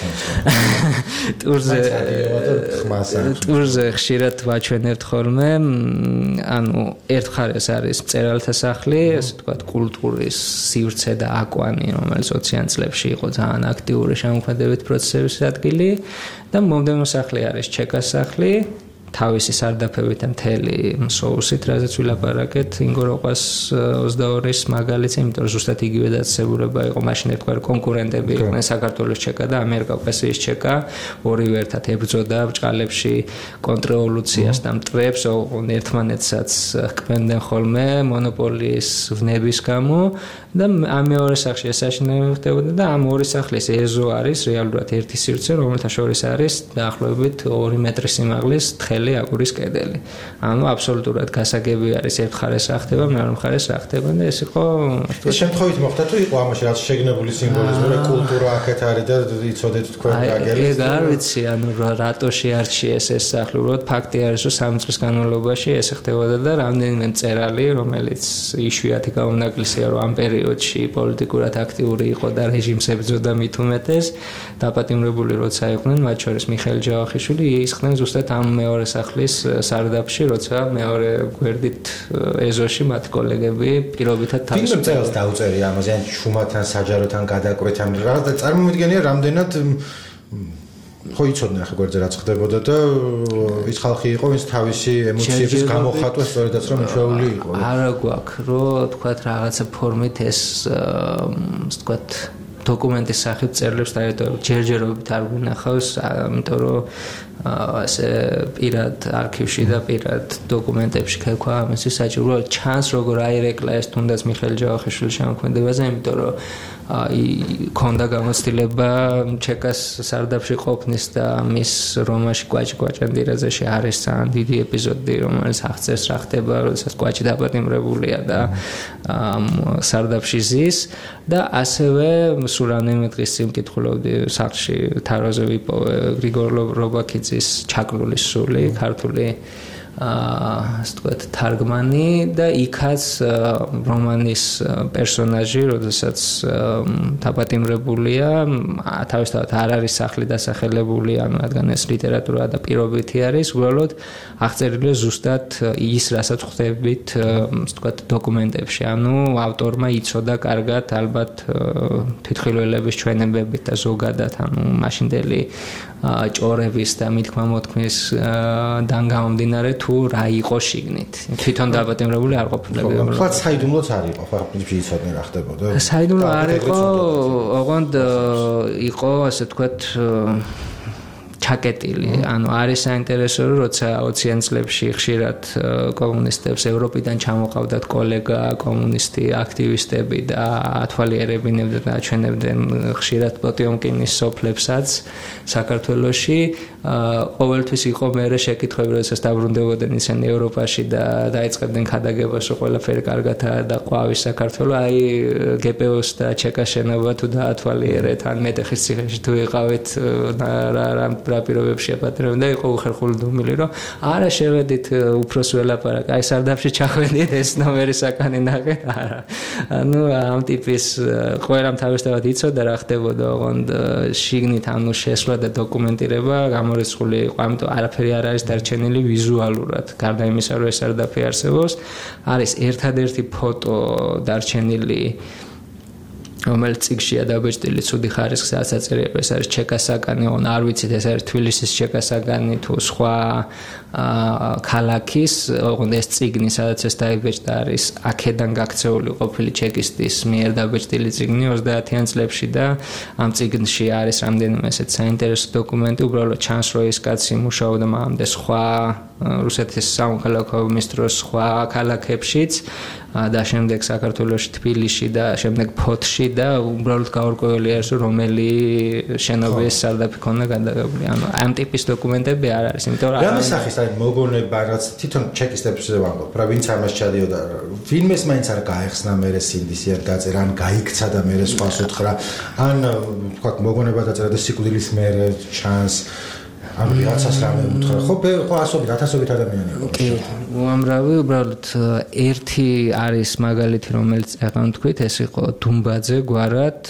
ტურზე ხშირად ვაჩვენებთ ხოლმე. ანუ ერთ მხარეს არის მწერალთა სახლი, ასე ვთქვათ, კულტურის სივრცე და აკვანი, რომელიც 20-იან წლებში იყო ძალიან აქტიური შემოქმედებით პროცესების ადგილი და მომდევნო სახლი არის ჩეკას სახლი, თავისი სარდაფებით მთელი სოუსით, რაზეც ვილაპარაკეთ, ინგოროყვას 22-ის მაგალითი, იმიტომ რომ ზუსტად იგივე დაწესებულება იყო, მაშინ ერთგვარი კონკურენტები იყვნენ საქართველოს ჩეკა და ამიერკავკასიის ჩეკა, ორივე ერთად ებრძოდა ბრჭყალებში კონტრრევოლუციას და მტრებს, ერთმანეთსაც ჰქმნდნენ ხოლმე მონოპოლიის ვნების გამო და ამ მეორე სახლში ეს საშინელი ხდებოდა და ამ ორი სახლის ეზო არის რეალურად ერთი სივრცე, რომელთა შორის არის დაახლოებით 2 მეტრი სიმაღლის თხელი აგურის კედელი. ანუ აბსოლუტურად გასაგები არის ერთ მხარეს რა ხდება, მეორე მხარეს რა ხდება და ეს იყო ეს შემთხვევით მოხდა თუ იყო ამაში რაც შეგნებული სიმბოლიზმი, რა კულტურა აქეთ არის და იცოდეთ თქვენ რა გელის. ეგ არ ვიცი, ანუ რატო შეარჩიეს ეს სახლი, უბრალოდ ფაქტი არის, რომ 3 წლის განმავლობაში ეს ხდებოდა და რამდენიმე მწერალი, რომელიც იშვიათი გამონაკლისია, რომ ამ პერიოდში პოლიტიკურად აქტიური იყო და რეჟიმს ებრძოდა მით უმეტეს, დაპატიმრებული როცა იყვნენ, მათ შორის მიხეილ ჯავახიშვილი, ისხდნენ ზუსტად ამ მეორე სახლის სარდაფში, როცა მეორე გვერდით ეზოში მათ კოლეგები პირობითად თავის ფილმ წერილს დაუწერია ამაზე, ან შუმათან, საჯაროთან გადაკვეთან, რა და წარმოვიდგენია რამდენად ხო იცოდნენ ახლა გვერდზე რაც ხდებოდა და ის ხალხი იყო, ვინც თავისი ემოციების გამოხატვა სწორედაც რომ მშვეული იყო. არა გვაქვს, რომ თქვათ რაღაცა ფორმით ეს თქვათ დოკუმენტის სახით წერილებს დაეტოვებთ, ჯერჯერობით არ გვინახავს, იმიტომ რომ ასე პირად არქივში და პირად დოკუმენტებში ქექვა ამისი საჭირო ჩანს როგორ აირეკლა ეს თუნდაც მიხეილ ჯავახიშვილის შემოქმედებაზე, იმიტომ რომ ქონდა გამოცდილება ჩეკას სარდაფში ყოფნის და მის რომაში კვაჭი კვაჭანდირაძეში არის ძალიან დიდი ეპიზოდი, რომელიც აღწერს რა ხდება, როდესაც კვაჭი დაპატიმრებულია და სარდაფში ზის და ასევე სულ რამდენიმე დღის წინ მკითხულობდი სახლში თავაზე ვიპოვე გრიგორ რობაქიძის ჩაკლულის სული, ქართული ასე ვთქვათ თარგმანი და იქაც რომანის პერსონაჟი, როდესაც დაპატიმრებულია, თავისთავად არ არის სახლი დასახელებული, ანუ რადგან ეს ლიტერატურა და პირობითი არის, უბრალოდ აღწერილია ზუსტად ის, რასაც ხვდებით, ასე ვთქვათ დოკუმენტებში. ანუ ავტორმა იცოდა კარგად ალბათ თვითხილველების ჩვენებებით და ზოგადად, ანუ მაშინდელი ჭორების და მithქმა-მოთქმის დან გამომდინარე თუ რა იყო შიგნით. თვითონ დაპატიმრებული არ ყოფილა. ხო, საიდუმლოც არ იყო, ხო, პრინციპში იცოდნენ რა ხდებოდა. საიდუმლო არ იყო, ოღონდ იყო, ასე ვთქვათ, ჩაკეტილი. ანუ არის საინტერესო, რომ როცა 20-იან წლებში ხშირად კომუნისტებს ევროპიდან ჩამოყავდათ კოლეგა კომუნისტი აქტივისტები და ათვალიერებინებდნენ და აჩვენებდნენ ხშირად პოტიომკინის სოფლებსაც საქართველოში, ყოველთვის იყო მერე შეკითხვები, როდესაც დაბრუნდებოდნენ ისინი ევროპაში და დაიწყებდნენ ქადაგებას, რომ ყველაფერი კარგადაა და ყვავის საქართველო, აი გპოს და ჩეკას შენობა თუ დაათვალიერეთ, ან მეტეხის ციხეში თუ იყავით რა პირობებში აპატიმრებდნენ და იყო უხერხული დუმილი, რომ არა შევედით უფროს ველაპარაკ, აი სარდაფში ჩახვედით ეს ნომერი საკანი ნახეთ, არა. ანუ ამ ტიპის ყველამ თავისთავად იცოდა რა ხდებოდა, ოღონდ შიგნით ანუ შესვლა და დოკუმენტირება გამორიცხული იყო, ამიტომ არაფერი არ არის დარჩენილი ვიზუალურად. გარდა იმისა, რომ ეს სარდაფი არსებობს, არის ერთადერთი ფოტო დარჩენილი, რომელიც წიგნშია დაბეჭდილი ცუდი ხარისხის ასაწერია, ეს არის ჩეკასაგანი, არ ვიცით ეს არის თბილისის ჩეკასაგანი თუ სხვა ქალაქის, ოღონდ ეს წიგნი, სადაც ეს დაიბეჭდა, არის აქედან გაქცეული ყოფილი ჩეკისტის მიერ დაბეჭდილი წიგნი 30-იან წლებში და ამ წიგნში არის რამდენიმე ესეთ საინტერესო დოკუმენტი, უბრალოდ ჩანს, რომ ეს კაცი მუშაობდა მანამდე სხვა რუსეთის სამოქალაქო ომის დროს სხვა ქალაქებშიც და შემდეგ საქართველოში თბილისში და შემდეგ ფოთში და უბრალოდ გაურკვეველი არის, რომ რომელი შენობის სარდაფი ქონდა გადაღებული. ანუ ამ ტიპის დოკუმენტები არ არის, იმიტომ რომ რამე სახის არის მოგონება, რაც თვითონ ჩეკისტებს ვამბობ, რა ვინც ამას ჩადიოდა, ფილმეს მაინც არ გაეხსნა მერე სინდისიად გაწერა, ან გაიქცა და მერე სხვას უთხრა, ან თქვა მოგონება დაწერა და სიკვდილის მერე ჩანს ანუ რაღაცას რამე უთხრა. ხო, ასობით, ათასობით ადამიანი იყო. კი, უამრავი, უბრალოდ ერთი არის მაგალითი, რომელიც ახლა თქვით, ეს იყო დუმბაძე გვარად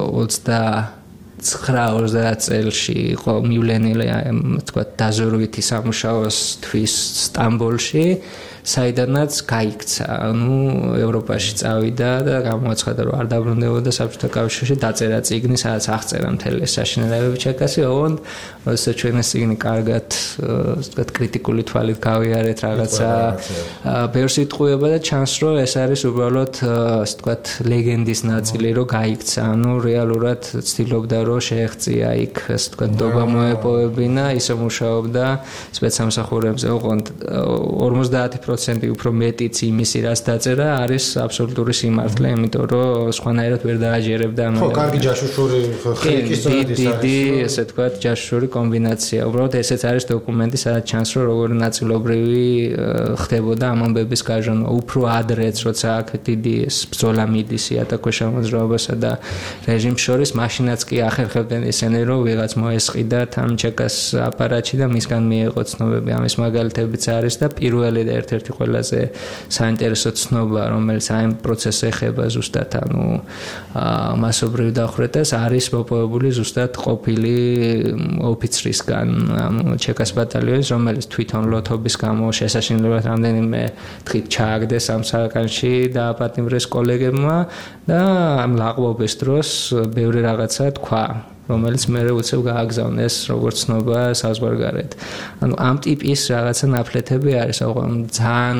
29-30 წელში იყო მივლენილი, თქვა დაზორვითი სამუშაოსთვის სტამბოლში, საიდანაც გაიქცა, ანუ ევროპაში წავიდა და გამოაცხადა, რომ არ დაბრუნდებოდა საბჭოთა კავშირში, დაწერა წიგნი, სადაც აღწერა მთელი საშინელებები ჩეკასი, ოღონდ როდესაც ჩვენ ეს წიგნი კარგად, ასე ვთქვათ, კრიტიკული თვალით გავიარეთ რაღაცა ბევრს იტყუება და ჩანს, რომ ეს არის უბრალოდ, ასე ვთქვათ, ლეგენდის ნაწილი, რომ გაიქცა, ანუ რეალურად ცდილობდა, რომ შეეღწია იქ, ასე ვთქვათ, დობა მოეპოვებინა, ისე მუშაობდა სპეცსამსახურებზე, ოღონდ 50% უფრო მეტიც იმისი, რაც დაწერა, არის აბსოლუტური სიმართლე, იმიტომ რომ სხვანაირად ვერ დააჯერებდა ამ. ხო, კარგი ჯაშუშური ხილკის წოდი ის არის. დიდი, ესე ვთქვათ, ჯაშუშური კომბინაცია. უბრალოდ ესეც არის დოკუმენტი, სადაც ჩანს, რომ როგორი ნაწილობრივი ხდებოდა ამ ამბების გაჟონა. უფრო ადრეც, როცა აქ დიდი ეს ბრძოლა მიდის იატაკქვეშა მოძრაობასა და რეჟიმს შორის, მაშინაც კი ახერხებდნენ ესენი, რომ ვიღაც მოესყიდათ ამ ჩეკას აპარატში და მისგან მიეღო ცნობები. ამის მაგალითებიც არის და პირველი და ერთ-ერთი ყველაზე საინტერესო ცნობა, რომელიც ამ პროცესს ეხება ზუსტად, ანუ მასობრივ დახვრეტას არის მოპოვებული ზუსტად ყოფილი ოფიცრისგან, ანუ ჩეკას ბატალიონის, რომელიც თვითონ ლოთობის გამო შესაშინებლად რამდენიმე დღით ჩააგდეს ამ საქმეში და აპატიმრეს კოლეგებმა და ამ ლაღბობის დროს ბევრი რაღაცა თქვა, რომელიც მე უცებ გააგზავნეს როგორც ცნობა საზღვარგარეთ. ანუ ამ ტიპის რაღაცა ნაფლეთები არის, ოღონდ ძალიან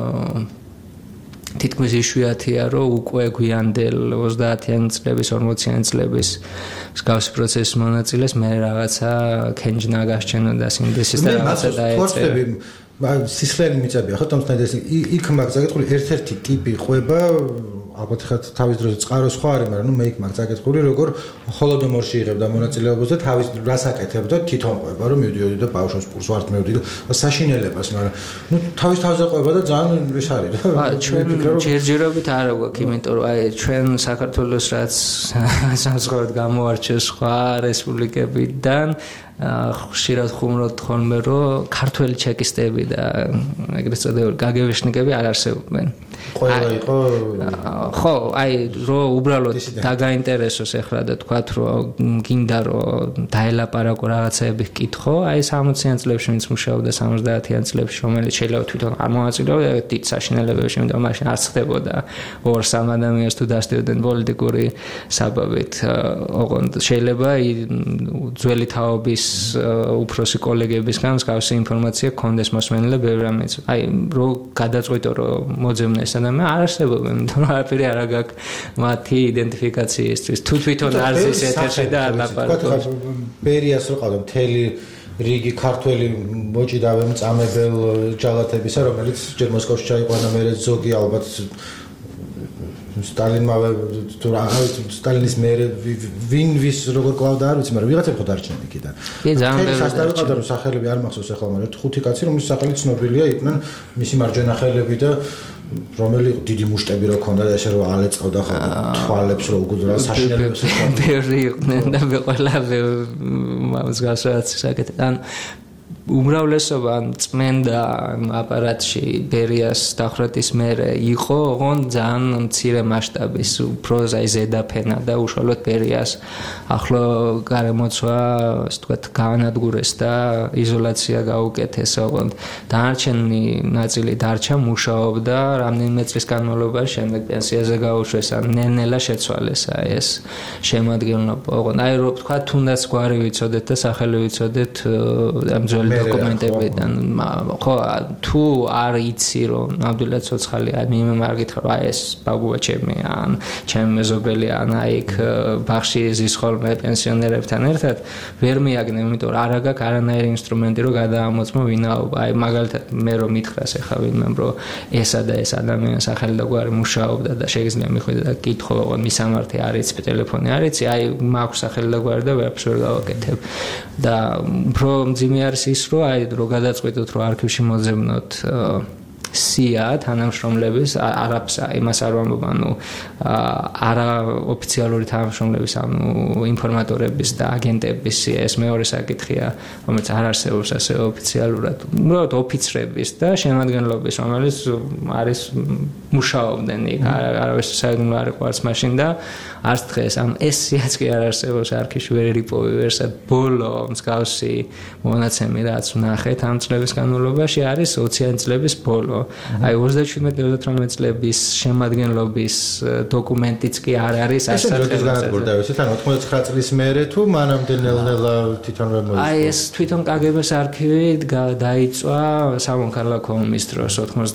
თითქმის იშვიათია, რომ უკვე გვიანდელ 30-იანი წლების, 40-იანი წლების მსგავსი პროცესის მონაწილეს მე რაღაცა ქენჯნა გასჩენოდა სინდესის და რაღაცა დაეწერა. სისხლიანი მიწებია, ხო, თუმცა იქ მაგ წაკითხული ერთ-ერთი ტიპი ყვება, ალბათ ხა თავის დროზე წყაროს ხო არის, მაგრამ მე იქ მაგ წაკითხული, როგორ ჰოლოდომორში იღებდა მონაწილეობას და თავის რას აკეთებდა თვითონ ყვება, რომ მივდიოდი და ბავშვს პურს ვართ მივდიოდი და საშინელებას, მაგრამ თავის თავზე ყვება და ძალიან ის არის რა. ჩვენ ჯერჯერობით არ გვაქვს, იმიტომ რომ აი ჩვენ საქართველოს რაც საზღვარგარეთ გამოარჩევს სხვა რესპუბლიკებიდან ხშირად ხუმრობთ ხოლმე, რომ ქართველი ჩეკისტები და ეგრეთ წოდებული გაგევეშნიკები არ არსებობენ. ყველა იყო ხო, აი რომ უბრალოდ დაგაინტერესოს ეხლა და თქვათ, რომ გინდა რომ დაელაპარაკო რაღაცეები გკითხო, აი 60-იან წლებში ვინც მუშაობდა 70-იან წლებში, რომელიც შეიძლება თვითონ არ მოაწილეებდა დიდ საშინელებებში, იმიტომ რომ მაშინ არც ხდებოდა 2-3 ადამიანს თუ დასდევდნენ პოლიტიკური საბაბით. ოღონდ შეიძლება ძველი თაობის უფროსი კოლეგებისგან მსგავსი ინფორმაცია გქონდეს მოსმენილი ბევრი რამეც. აი რო გადაწყვიტო რომ მოძებნეს ადამიანი არ არსებობენ, იმიტომ რომ არაფერი არ აქვს მათი იდენტიფიკაციისთვის. თუ თვითონ არ ზის ეთერში და არ ლაპარაკობს. ბერიას რო ყავდა მთელი რიგი ქართველი მოჭიდავე მწამებელ ჯალათებისა, რომელიც ჯერ მოსკოვში ჩაიყვანა, მერე ზოგი ალბათ სტალინმავე თუ სტალინის მერე ვინ ვის როგორ კლავდა არ ვიცი, მაგრამ ვიღაცები ხო დარჩნენ იქიდან. კი, ძალიან ბევრი სასტავი ყავდა, რომ სახელები არ მახსოვს ახლა, მაგრამ 5 კაცი, რომლის სახელი ცნობილია, იყვნენ მისი მარჯვენა ხელები და რომელი დიდი მუშტები რო ქონდა და ესე რომ ალეწყავდა ხო თვალებს რო უგუძრა საშინელებს ბევრი იყვნენ და ყველა მსგავსად საკეთებდნენ. უმრავლესობა წმენდა აპარატში ბერიას დახვრეტის მერე იყო, ოღონდ ძალიან მცირე მასშტაბის, უფრო ზედაფენა და უშუალოდ ბერიას ახლო გარემოცვა, ასე ვთქვათ, გაანადგურეს და იზოლაცია გაუკეთეს, ოღონდ დანარჩენი ნაწილი დარჩა, მუშაობდა რამდენიმე წლის განმავლობაში, შემდეგ პენსიაზე გაუშვეს, ან ნელ-ნელა შეცვალეს ეს შემადგენლობა. ოღონდ აი რო ვთქვათ, თუნდაც გვარი ვიცოდეთ და სახელი ვიცოდეთ ამ ძველი დოკუმენტებიდან, ხო, თუ არ იცი რომ ნამდვილად ცოცხალი ან მე მარგით რომ აი ეს ბაბუა ჩემი ან ჩემი მეზობელი ან აი იქ ბაღში ზის ხოლმე პენსიონერებთან ერთად ვერ მიაგნებ, იმიტომ რომ არ აქვს არანაირი ინსტრუმენტი რომ გადაამოწმო ვინაობა. აი მაგალითად მე რომ მითხრას ახლა ვინმე რომ ესა და ეს ადამიანის სახელი და გვარი მუშაობდა და შეიძლება მიხვიდე და კითხო მისამართი არის ტელეფონი არის, აი მაქვს სახელი და გვარი და ვერაფერს ვერ გავაკეთებ. და უფრო მძიმე არის ის რომ აი რო გადაწყვეტოთ რომ არქივში მოძებნოთ სია თანამშრომლების არაფერს იმას არ ვამბობ, ანუ არა ოფიციალური თანამშრომლების, ანუ ინფორმატორების და აგენტების სია, ეს მეორე საკითხია, რომელიც არ არსებობს ასე ოფიციალურად. უბრალოდ ოფიცრების და შემადგენლობის, რომელიც არის მუშაობდნენ იქ, არავის საერთოდ არ იყო არც მაშინ და არც დღეს. ამ ეს სიაც კი არ არსებობს არქივში, ვერ იპოვე ვერსად. ბოლო მსგავსი მონაცემი რაც ვნახეთ ამ წლების განმავლობაში არის 20-იანი წლების ბოლო. რომ აი 37-38 წლების შემადგენლობის დოკუმენტიც კი არ არის ასაკების განადგურდა ისეთ ან 99 წლის მერე თუ მანამდე ნელ-ნელა თვითონვე მოიწვა აი ეს თვითონ კგბ-ს არქივი დაიწვა სამოქალაქო ომის დროს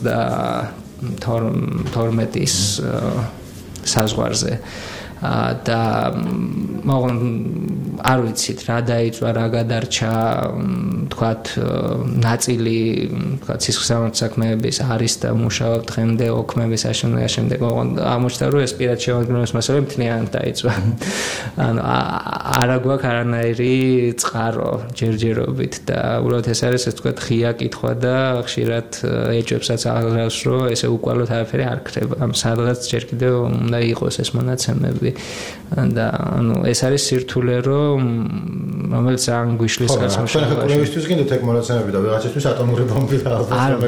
92-ის საზღვარზე და მაგრამ არ ვიცით რა დაიწვა რა გადარჩა თქვათ ნაწილი თქვათ სისხლსამართლოს საქმეების არის და მუშაობ დღემდე ოქმების შემდეგ აღმოჩნდა რომ ეს პირად შემადგენლობის მასალა მთლიანად დაიწვა ანუ არა გვაქვს არანაირი წყარო ჯერჯერობით და უბრალოდ ეს არის ეს თქვათ ღია კითხვა და ხშირად ეჭვებსაც აღრავს რომ ესე უკვალოდ არაფერი არ ქრება ამ სადღაც ჯერ კიდევ უნდა იყოს ეს მონაცემები და ანუ ეს არის სირთულე რომელიც ან გვიშლის გასამშრომლობაში. ხო, ახლა კვლევისთვის გინდათ ეგ მონაცემები და ვიღაცისთვის ატომური ბომბი და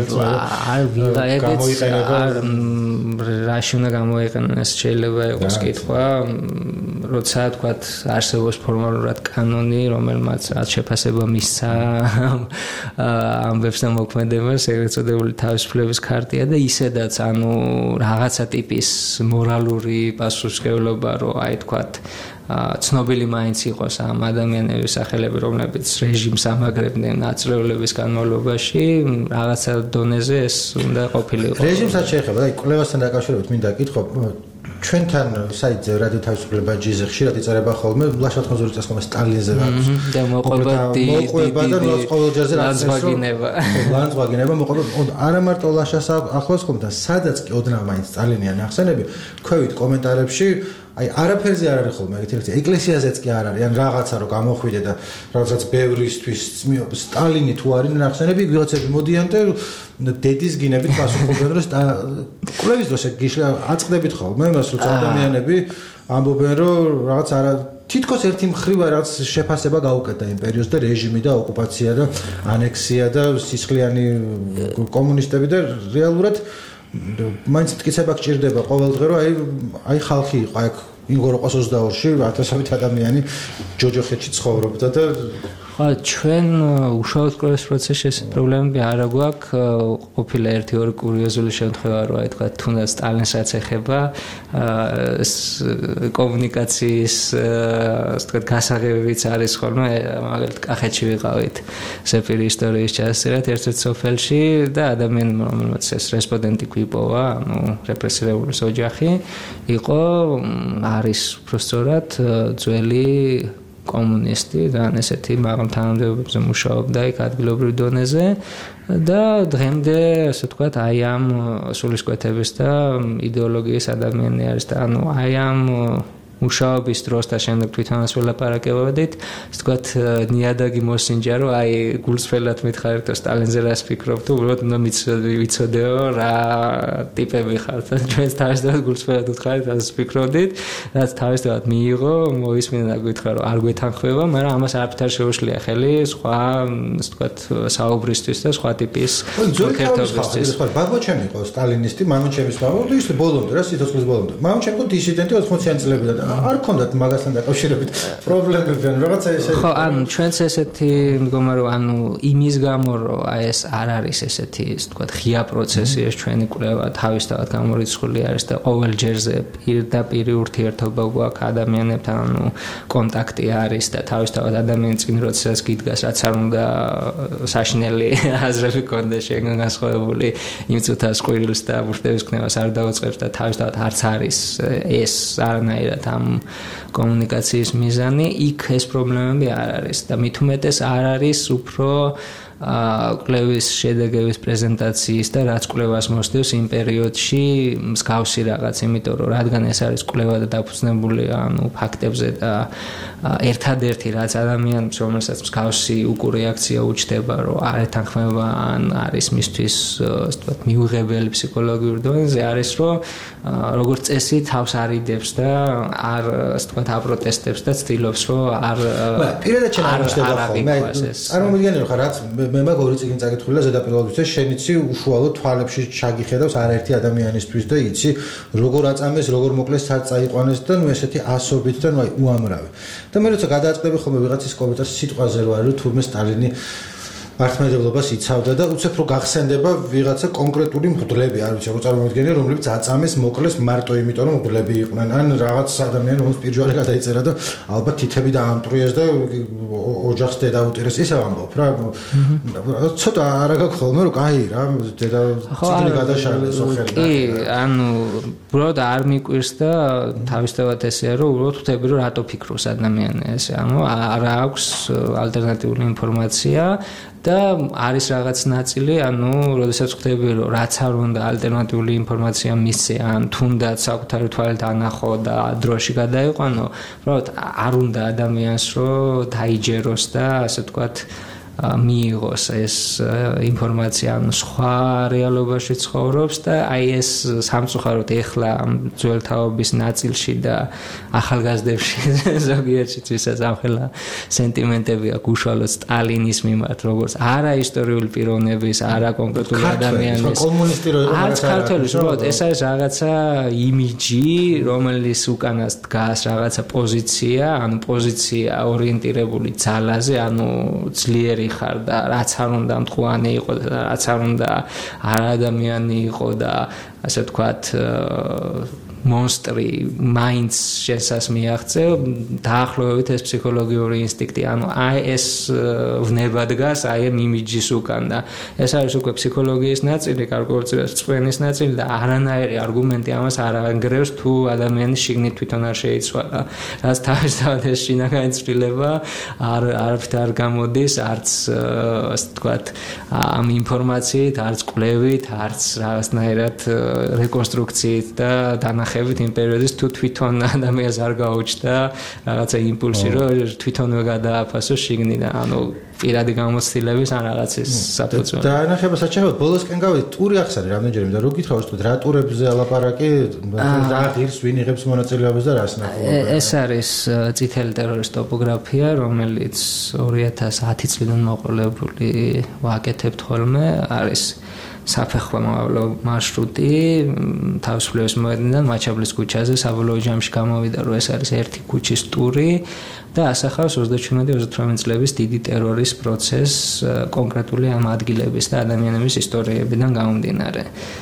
რაში უნდა გამოიყენოს ეს შეიძლება იყოს კითხვა, როცა თქვათ არსებობს ფორმალურად კანონი, რომელმაც რაც შეფასება მისცა ამბებს და მოქმედებას, ეგრეთ წოდებული თავისუფლების ქარტია და ისედაც ანუ რაღაცა ტიპის მორალური პასუხისმგებლობა რომ აი თქვათ ცნობილი მაინც იყოს ამ ადამიანების სახელები, რომლებიც რეჟიმს ამაგრებდნენ აწლევლების განმავლობაში, რაღაცა დონეზე ეს უნდა ყოფილიყო. რეჟიმსაც შეეხება, აი კვლევასთან დაკავშირებით მინდა კითხო, ჩვენთან საიტზე რადიო თავისუფლება ჯიზე ხშირად იწერება ხოლმე ლაშა 92 წელს ხოლმე სტალინზე აქვს. და მოყვება და ყოველ ჯერზე ლანძღვაგინება მოყვება არა მარტო ლაშას ახლოს ხოლმე და სადაც კი ოდნავ მაინც სტალინია ნახსენები, თქვევით კომენტარებში აი არაფერზე არ არის ხოლმე ეგეთი რეაქცია. ეკლესიაზეც კი არ არის, ან რაღაცა რომ გამოხვიდე და რაღაცაც ბევრისთვის სტალინი თუ არის ნახსენები, ვიღაცები მოდიან და დედის გინებით პასუხობენ, რომ კვლევის დროს აწყდებით ხოლმე იმას, რომ ადამიანები ამბობენ, რომ რაღაც არა თითქოს ერთი მხრივ რაღაც შეფასება გაუკეთა იმ პერიოდს და რეჟიმი და ოკუპაცია და ანექსია და სისხლიანი კომუნისტები და რეალურად მაინც მტკიცება გჭირდება ყოველდღე რომ აი ხალხი იყო აქ ინგოროყოს 22-ში 1000-ობით ადამიანი ჯოჯოხეთში ცხოვრობდა და ხო ჩვენ უშუალოდ კვლევის პროცესში ეს პრობლემები არ გვაქვს ყოფილა ერთი-ორი კურიოზული შემთხვევა რომ აი თქვა თუნდაც სტალინსაც ეხება ეს კომუნიკაციის ასე თქვა გასაღებებიც არის ხოლმე მაგალითად კახეთში ვიყავით ზეპირი ისტორიის ჩასწირად ერთ-ერთ სოფელში და ადამიანმა რომელმაც ეს რესპონდენტი გვიპოვა ანუ რეპრესირებულის ოჯახი იყო არის უბრალოდ ძველი კომუნისტი და ესეთი მაგრამ თანამდებობებზე მუშაობდა იქ ადგილობრივ დონეზე და დღემდე ასე ვთქვათ აი ამ სულისკვეთების და იდეოლოგიის ადამიანი არის და ანუ აი ამ მუშაობის დროს და შემდეგ თვითონაც ველაპარაკებოდით, ასე ვთქვათ, ნიადაგი მოსინჯა, რომ აი გულწრფელად მითხარით, რომ სტალინზე რას ფიქრობ თუ უბრალოდ უნდა ვიცოდეო რა ტიპები ხართ. ჩვენს თავისთავად გულწრფელად ვთხარით, რას ფიქრობდით, რაც თავისთავად მიიღო, მოვისმინა და გითხრა, რომ არ გვეთანხმება, მაგრამ ამას არაფერ არ შეუშლია ხელი სხვა, ასე ვთქვათ, საუბრისთვის და სხვა ტიპის ურთიერთობისთვის. ბაბოჩემი იყო სტალინისტი, მამოჩემის ბაბო, ის ბოლომდე რა სიცოცხლის ბოლომდე. მამოჩემი იყო დისიდენტი 80-იანი წლებიდან. არ ქონდათ მაგასთან დაკავშირებით პრობლემები ან რაღაცა ესე. ხო, ანუ ჩვენც ესეთი მდგომა რომ ანუ იმის გამო რომ აი ეს არ არის ესეთი, ასე ვთქვათ, ღია პროცესი ეს ჩვენი კვლევა თავისთავად გამორიცხული არის და ყოველ ჯერზე პირდაპირ ურთიერთობა გვაქვს ადამიანებთან, ანუ კონტაქტი არის და თავისთავად ადამიანის წინ როდესაც გიდგას, რაც არ უნდა საშინელი აზრები კონდეს შეგან განსხვავებული იმ წუთას ყვირილს და მუშტების ქნევას არ დაუწყებს და თავისთავად არც არის ეს არანაირად ამ კომუნიკაციის მიზანი, იქ ეს პრობლემები არ არის და მით უმეტეს არ არის უფრო კვლევის შედეგების პრეზენტაციის და რაც კვლევას მოსდევს იმ პერიოდში მსგავსი რაღაც, იმიტომ რომ რადგან ეს არის კვლევა და დაფუძნებული ანუ ფაქტებზე და ერთადერთი რაც ადამიანს რომელსაც მსგავსი უკურეაქცია უჩნდება, რომ არ ეთანხმება ან არის მისთვის ასე ვთქვათ მიუღებელი ფსიქოლოგიურ დონეზე არის, რომ როგორც წესი თავს არიდებს და არ ასე ვთქვათ აპროტესტებს და ცდილობს, რომ არ პირადად შეამჩნდება ხოლმე. წარმოვიდგინე რომ რაც მე მაგ ორი წიგნი წაკითხული და ზედაპირველად შენ იცი უშუალოდ თვალებში ჩაგიხედავს არაერთი ადამიანისთვის და იცი როგორ აწამეს, როგორ მოკლეს წაიყვანეს და ნუ ესეთი ასობით და ნუ აი უამრავი. და მე როცა გადააწყდები ხოლმე ვიღაცის კომენტარს სიტყვაზე რომ არის თურმე სტალინი მართლმადიდებლობას იცავდა და უცებ რო გახსენდება ვიღაცა კონკრეტული მღვდლები, არ ვიცი, რო წარმოვიდგენია, რომლებიც აწამეს, მოკლეს მარტო იმიტომ, რომ მღვდლები იყვნენ, ან რაღაც ადამიანი, რომელსაც პირჯვარი გადაიწერა და ალბათ თითები დაამტვრიეს და ოჯახს დედა უტირეს, ისე ამბობ რა. ცოტა არა გაქვს ხოლმე, რომ კაი რა, დედა ციგნი გადაშალეს ოხელი. კი, ანუ უბრალოდ არ მიკვირს და თავისთავად ესეა, რომ უბრალოდ ხვდები, რომ რატო ფიქრობს ადამიანი ესე, ანუ არ აქვს ალტერნატიული ინფორმაცია და არის რაღაც ნაწილი, ანუ როდესაც ხვდები, რომ რაც არ უნდა ალტერნატიული ინფორმაცია მისცე, ან თუნდაც საკუთარი თვალით ანახო და დროში გადაიყვანო, უბრალოდ არ უნდა ადამიანს რომ დაიჯეროს და ასე ვთქვათ მიიღოს ეს ინფორმაცია ანუ სხვა რეალობაში ცხოვრობს და აი ეს სამწუხაროდ ეხლა ძველ თაობის ნაწილში და ახალგაზრდებში ზოგიერთში ვისაც ამხელა სენტიმენტები აქვს უშუალოდ სტალინის მიმართ როგორც არა ისტორიული პიროვნების არა კონკრეტული ადამიანის კომუნისტი რო იყო არც ქართველის უბრალოდ ეს არის რაღაცა იმიჯი რომელიც უკანას დგას რაღაცა პოზიცია ანუ პოზიცია ორიენტირებული ძალაზე ანუ ძლიერი ხარ და რაც არ უნდა მტყუანი იყო და რაც არ უნდა არადამიანი იყო და ასე ვთქვათ მონსტრი მაინც შესას მიაღწევ დაახლოებით ეს ფსიქოლოგიური ინსტინქტი ანუ აი ეს ვნება დგას აი ამ იმიჯის უკან და ეს არის უკვე ფსიქოლოგიის ნაწილი გარკვეულწილად წვენის ნაწილი და არანაირი არგუმენტი ამას არ ანგრევს თუ ადამიანის შიგნით თვითონ არ შეიცვალა რაც თავისთავად ეს შინაგანი ცვლილება არაფრით არ გამოდის არც ასე ვთქვათ ამ ინფორმაციით არც კვლევით არც რაღაცნაირად რეკონსტრუქციით და ნახებით იმ პერიოდის თუ თვითონ ადამიანს არ გაუჩნდა რაღაცა იმპულსი რომ თვითონვე გადააფასო შიგნიდან ანუ პირადი გამოცდილების ან რაღაცის საფუძველი და ნახება საჩერებად ბოლოსკენ გავიდით ტური ახსენე რამდენჯერმე და რო გითხრავს თუ რა ტურებზე ალაპარაკი რა ღირს ვინ იღებს მონაწილეობას და რას ნახულობ ეს არის წითელი ტერორის ტოპოგრაფია რომელიც 2010 წლიდან მოყოლებული ვაკეთებთ ხოლმე არის საფეხმავლო მარშრუტი თავისუფლების მოედნიდან მაჩაბლის ქუჩაზე საბოლოო ჯამში გამოვიდა რომ ეს არის ერთი ქუჩის ტური და ასახავს 27-28 წლების დიდი ტერორის პროცესს კონკრეტული ამ ადგილების და ადამიანების ისტორიებიდან გამომდინარე.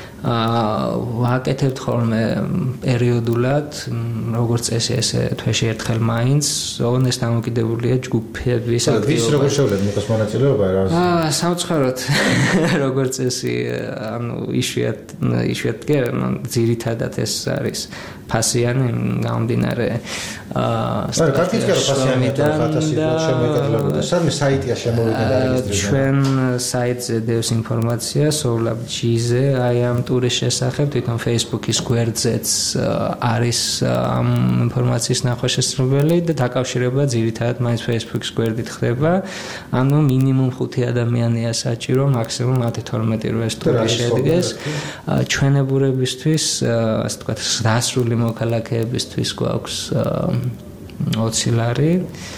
ვაკეთებთ ხოლმე პერიოდულად, როგორც წესი ესე თვეში ერთხელ მაინც, ოღონდ დამოკიდებულია ჯგუფების აქტივობაზე. ვის როგორ შევლებ მოკას მონაწილეობა რა? სამწუხაროდ როგორც წესი, ანუ იშვიათ კი, ძირითადად ეს არის ფასიანი გამომდინარე კარტინკა ფასიანი და 1000 შემოიკადრებოდა. სამი საიტია შემოვიდა რეგისტრირება. ჩვენ საიტზე დევს ინფორმაცია Soulab-G-ზე, აი ამ ტურის შესახებ, თვითონ Facebook-ის გვერდზეც არის ამ ინფორმაციის ნახვა შესაძლებელი და დაკავშირება ძირითადად მაინც Facebook-ის გვერდით ხდება. ანუ მინიმუმ 5 ადამიანია საჭირო, მაქსიმუმ 10-12 რო ეს ტური შედგეს. ჩვენებურებისთვის, ასე ვთქვათ, დასრული მოქალაქეებისთვის გვაქვს 20 ლარი,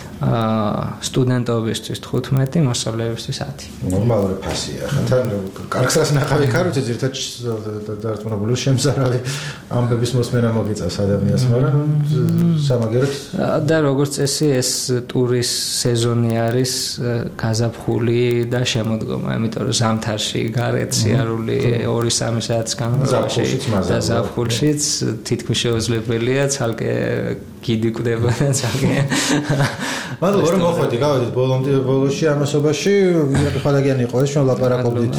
სტუდენტობისთვის 15, მოსწავლეებისთვის 10. ნორმალური ფასია. ხან კარგსაც ნახავი ქარუცე ზირთად დარწმუნებული შემზარავი ამბების მოსმენა მოგიწევს ადამიანს, მაგრამ სამაგერად და როგორც წესი ეს ტურის სეზონი არის გაზაფხული და შემოდგომა, იმიტომ რომ ზამთარში გარეთ სიარული 2-3 საათის განმავლობაში და ზაფხულშიც თითქმის შეუძლებელია ცალკე კიდი კვდება და ცალკე მადლობა რომ მოხვედი, გავედით ბოლოში ამასობაში, ხალაგიანი იყო ეს, ჩვენ ლაპარაკობდით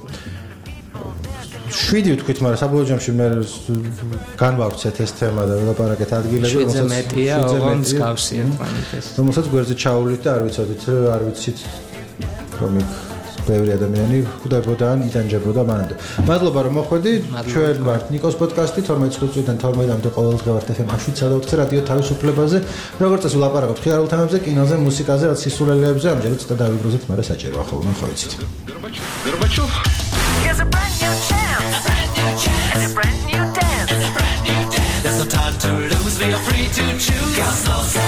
7 ვთქვით, მაგრამ საბოლოო ჯამში მე განვავრცეთ ეს თემა და ვლაპარაკეთ ადგილები, რომელსაც მეტია, ოღონდ გავსიეთ პანიკეს. რომელსაც გვერდზე ჩაავლით და არ ვიცით რომ ბევრი ადამიანი ხვდებოდა ან იტანჯებოდა მანამდე. მადლობა რომ მოხვედი. ჩვენ ვართ ნიკოს პოდკასტი 12 წლიდან 12-მდე ყოველდღე ვართ FM 7.20 რადიო თავისუფლებაზე. როგორც წესი ვლაპარაკობთ ხიარულ თემებზე, კინოზე, მუსიკაზე, რაც სისულელეებზე, ამჯერად ცოტა დავიბრუნდით, მაგრამ საჭიროა ხოლმე ხო იცით. Gorbachev. Here's a brand new chance. A brand new chance. And a brand new dance. And a brand new dance. There's no time to lose. We are free to choose.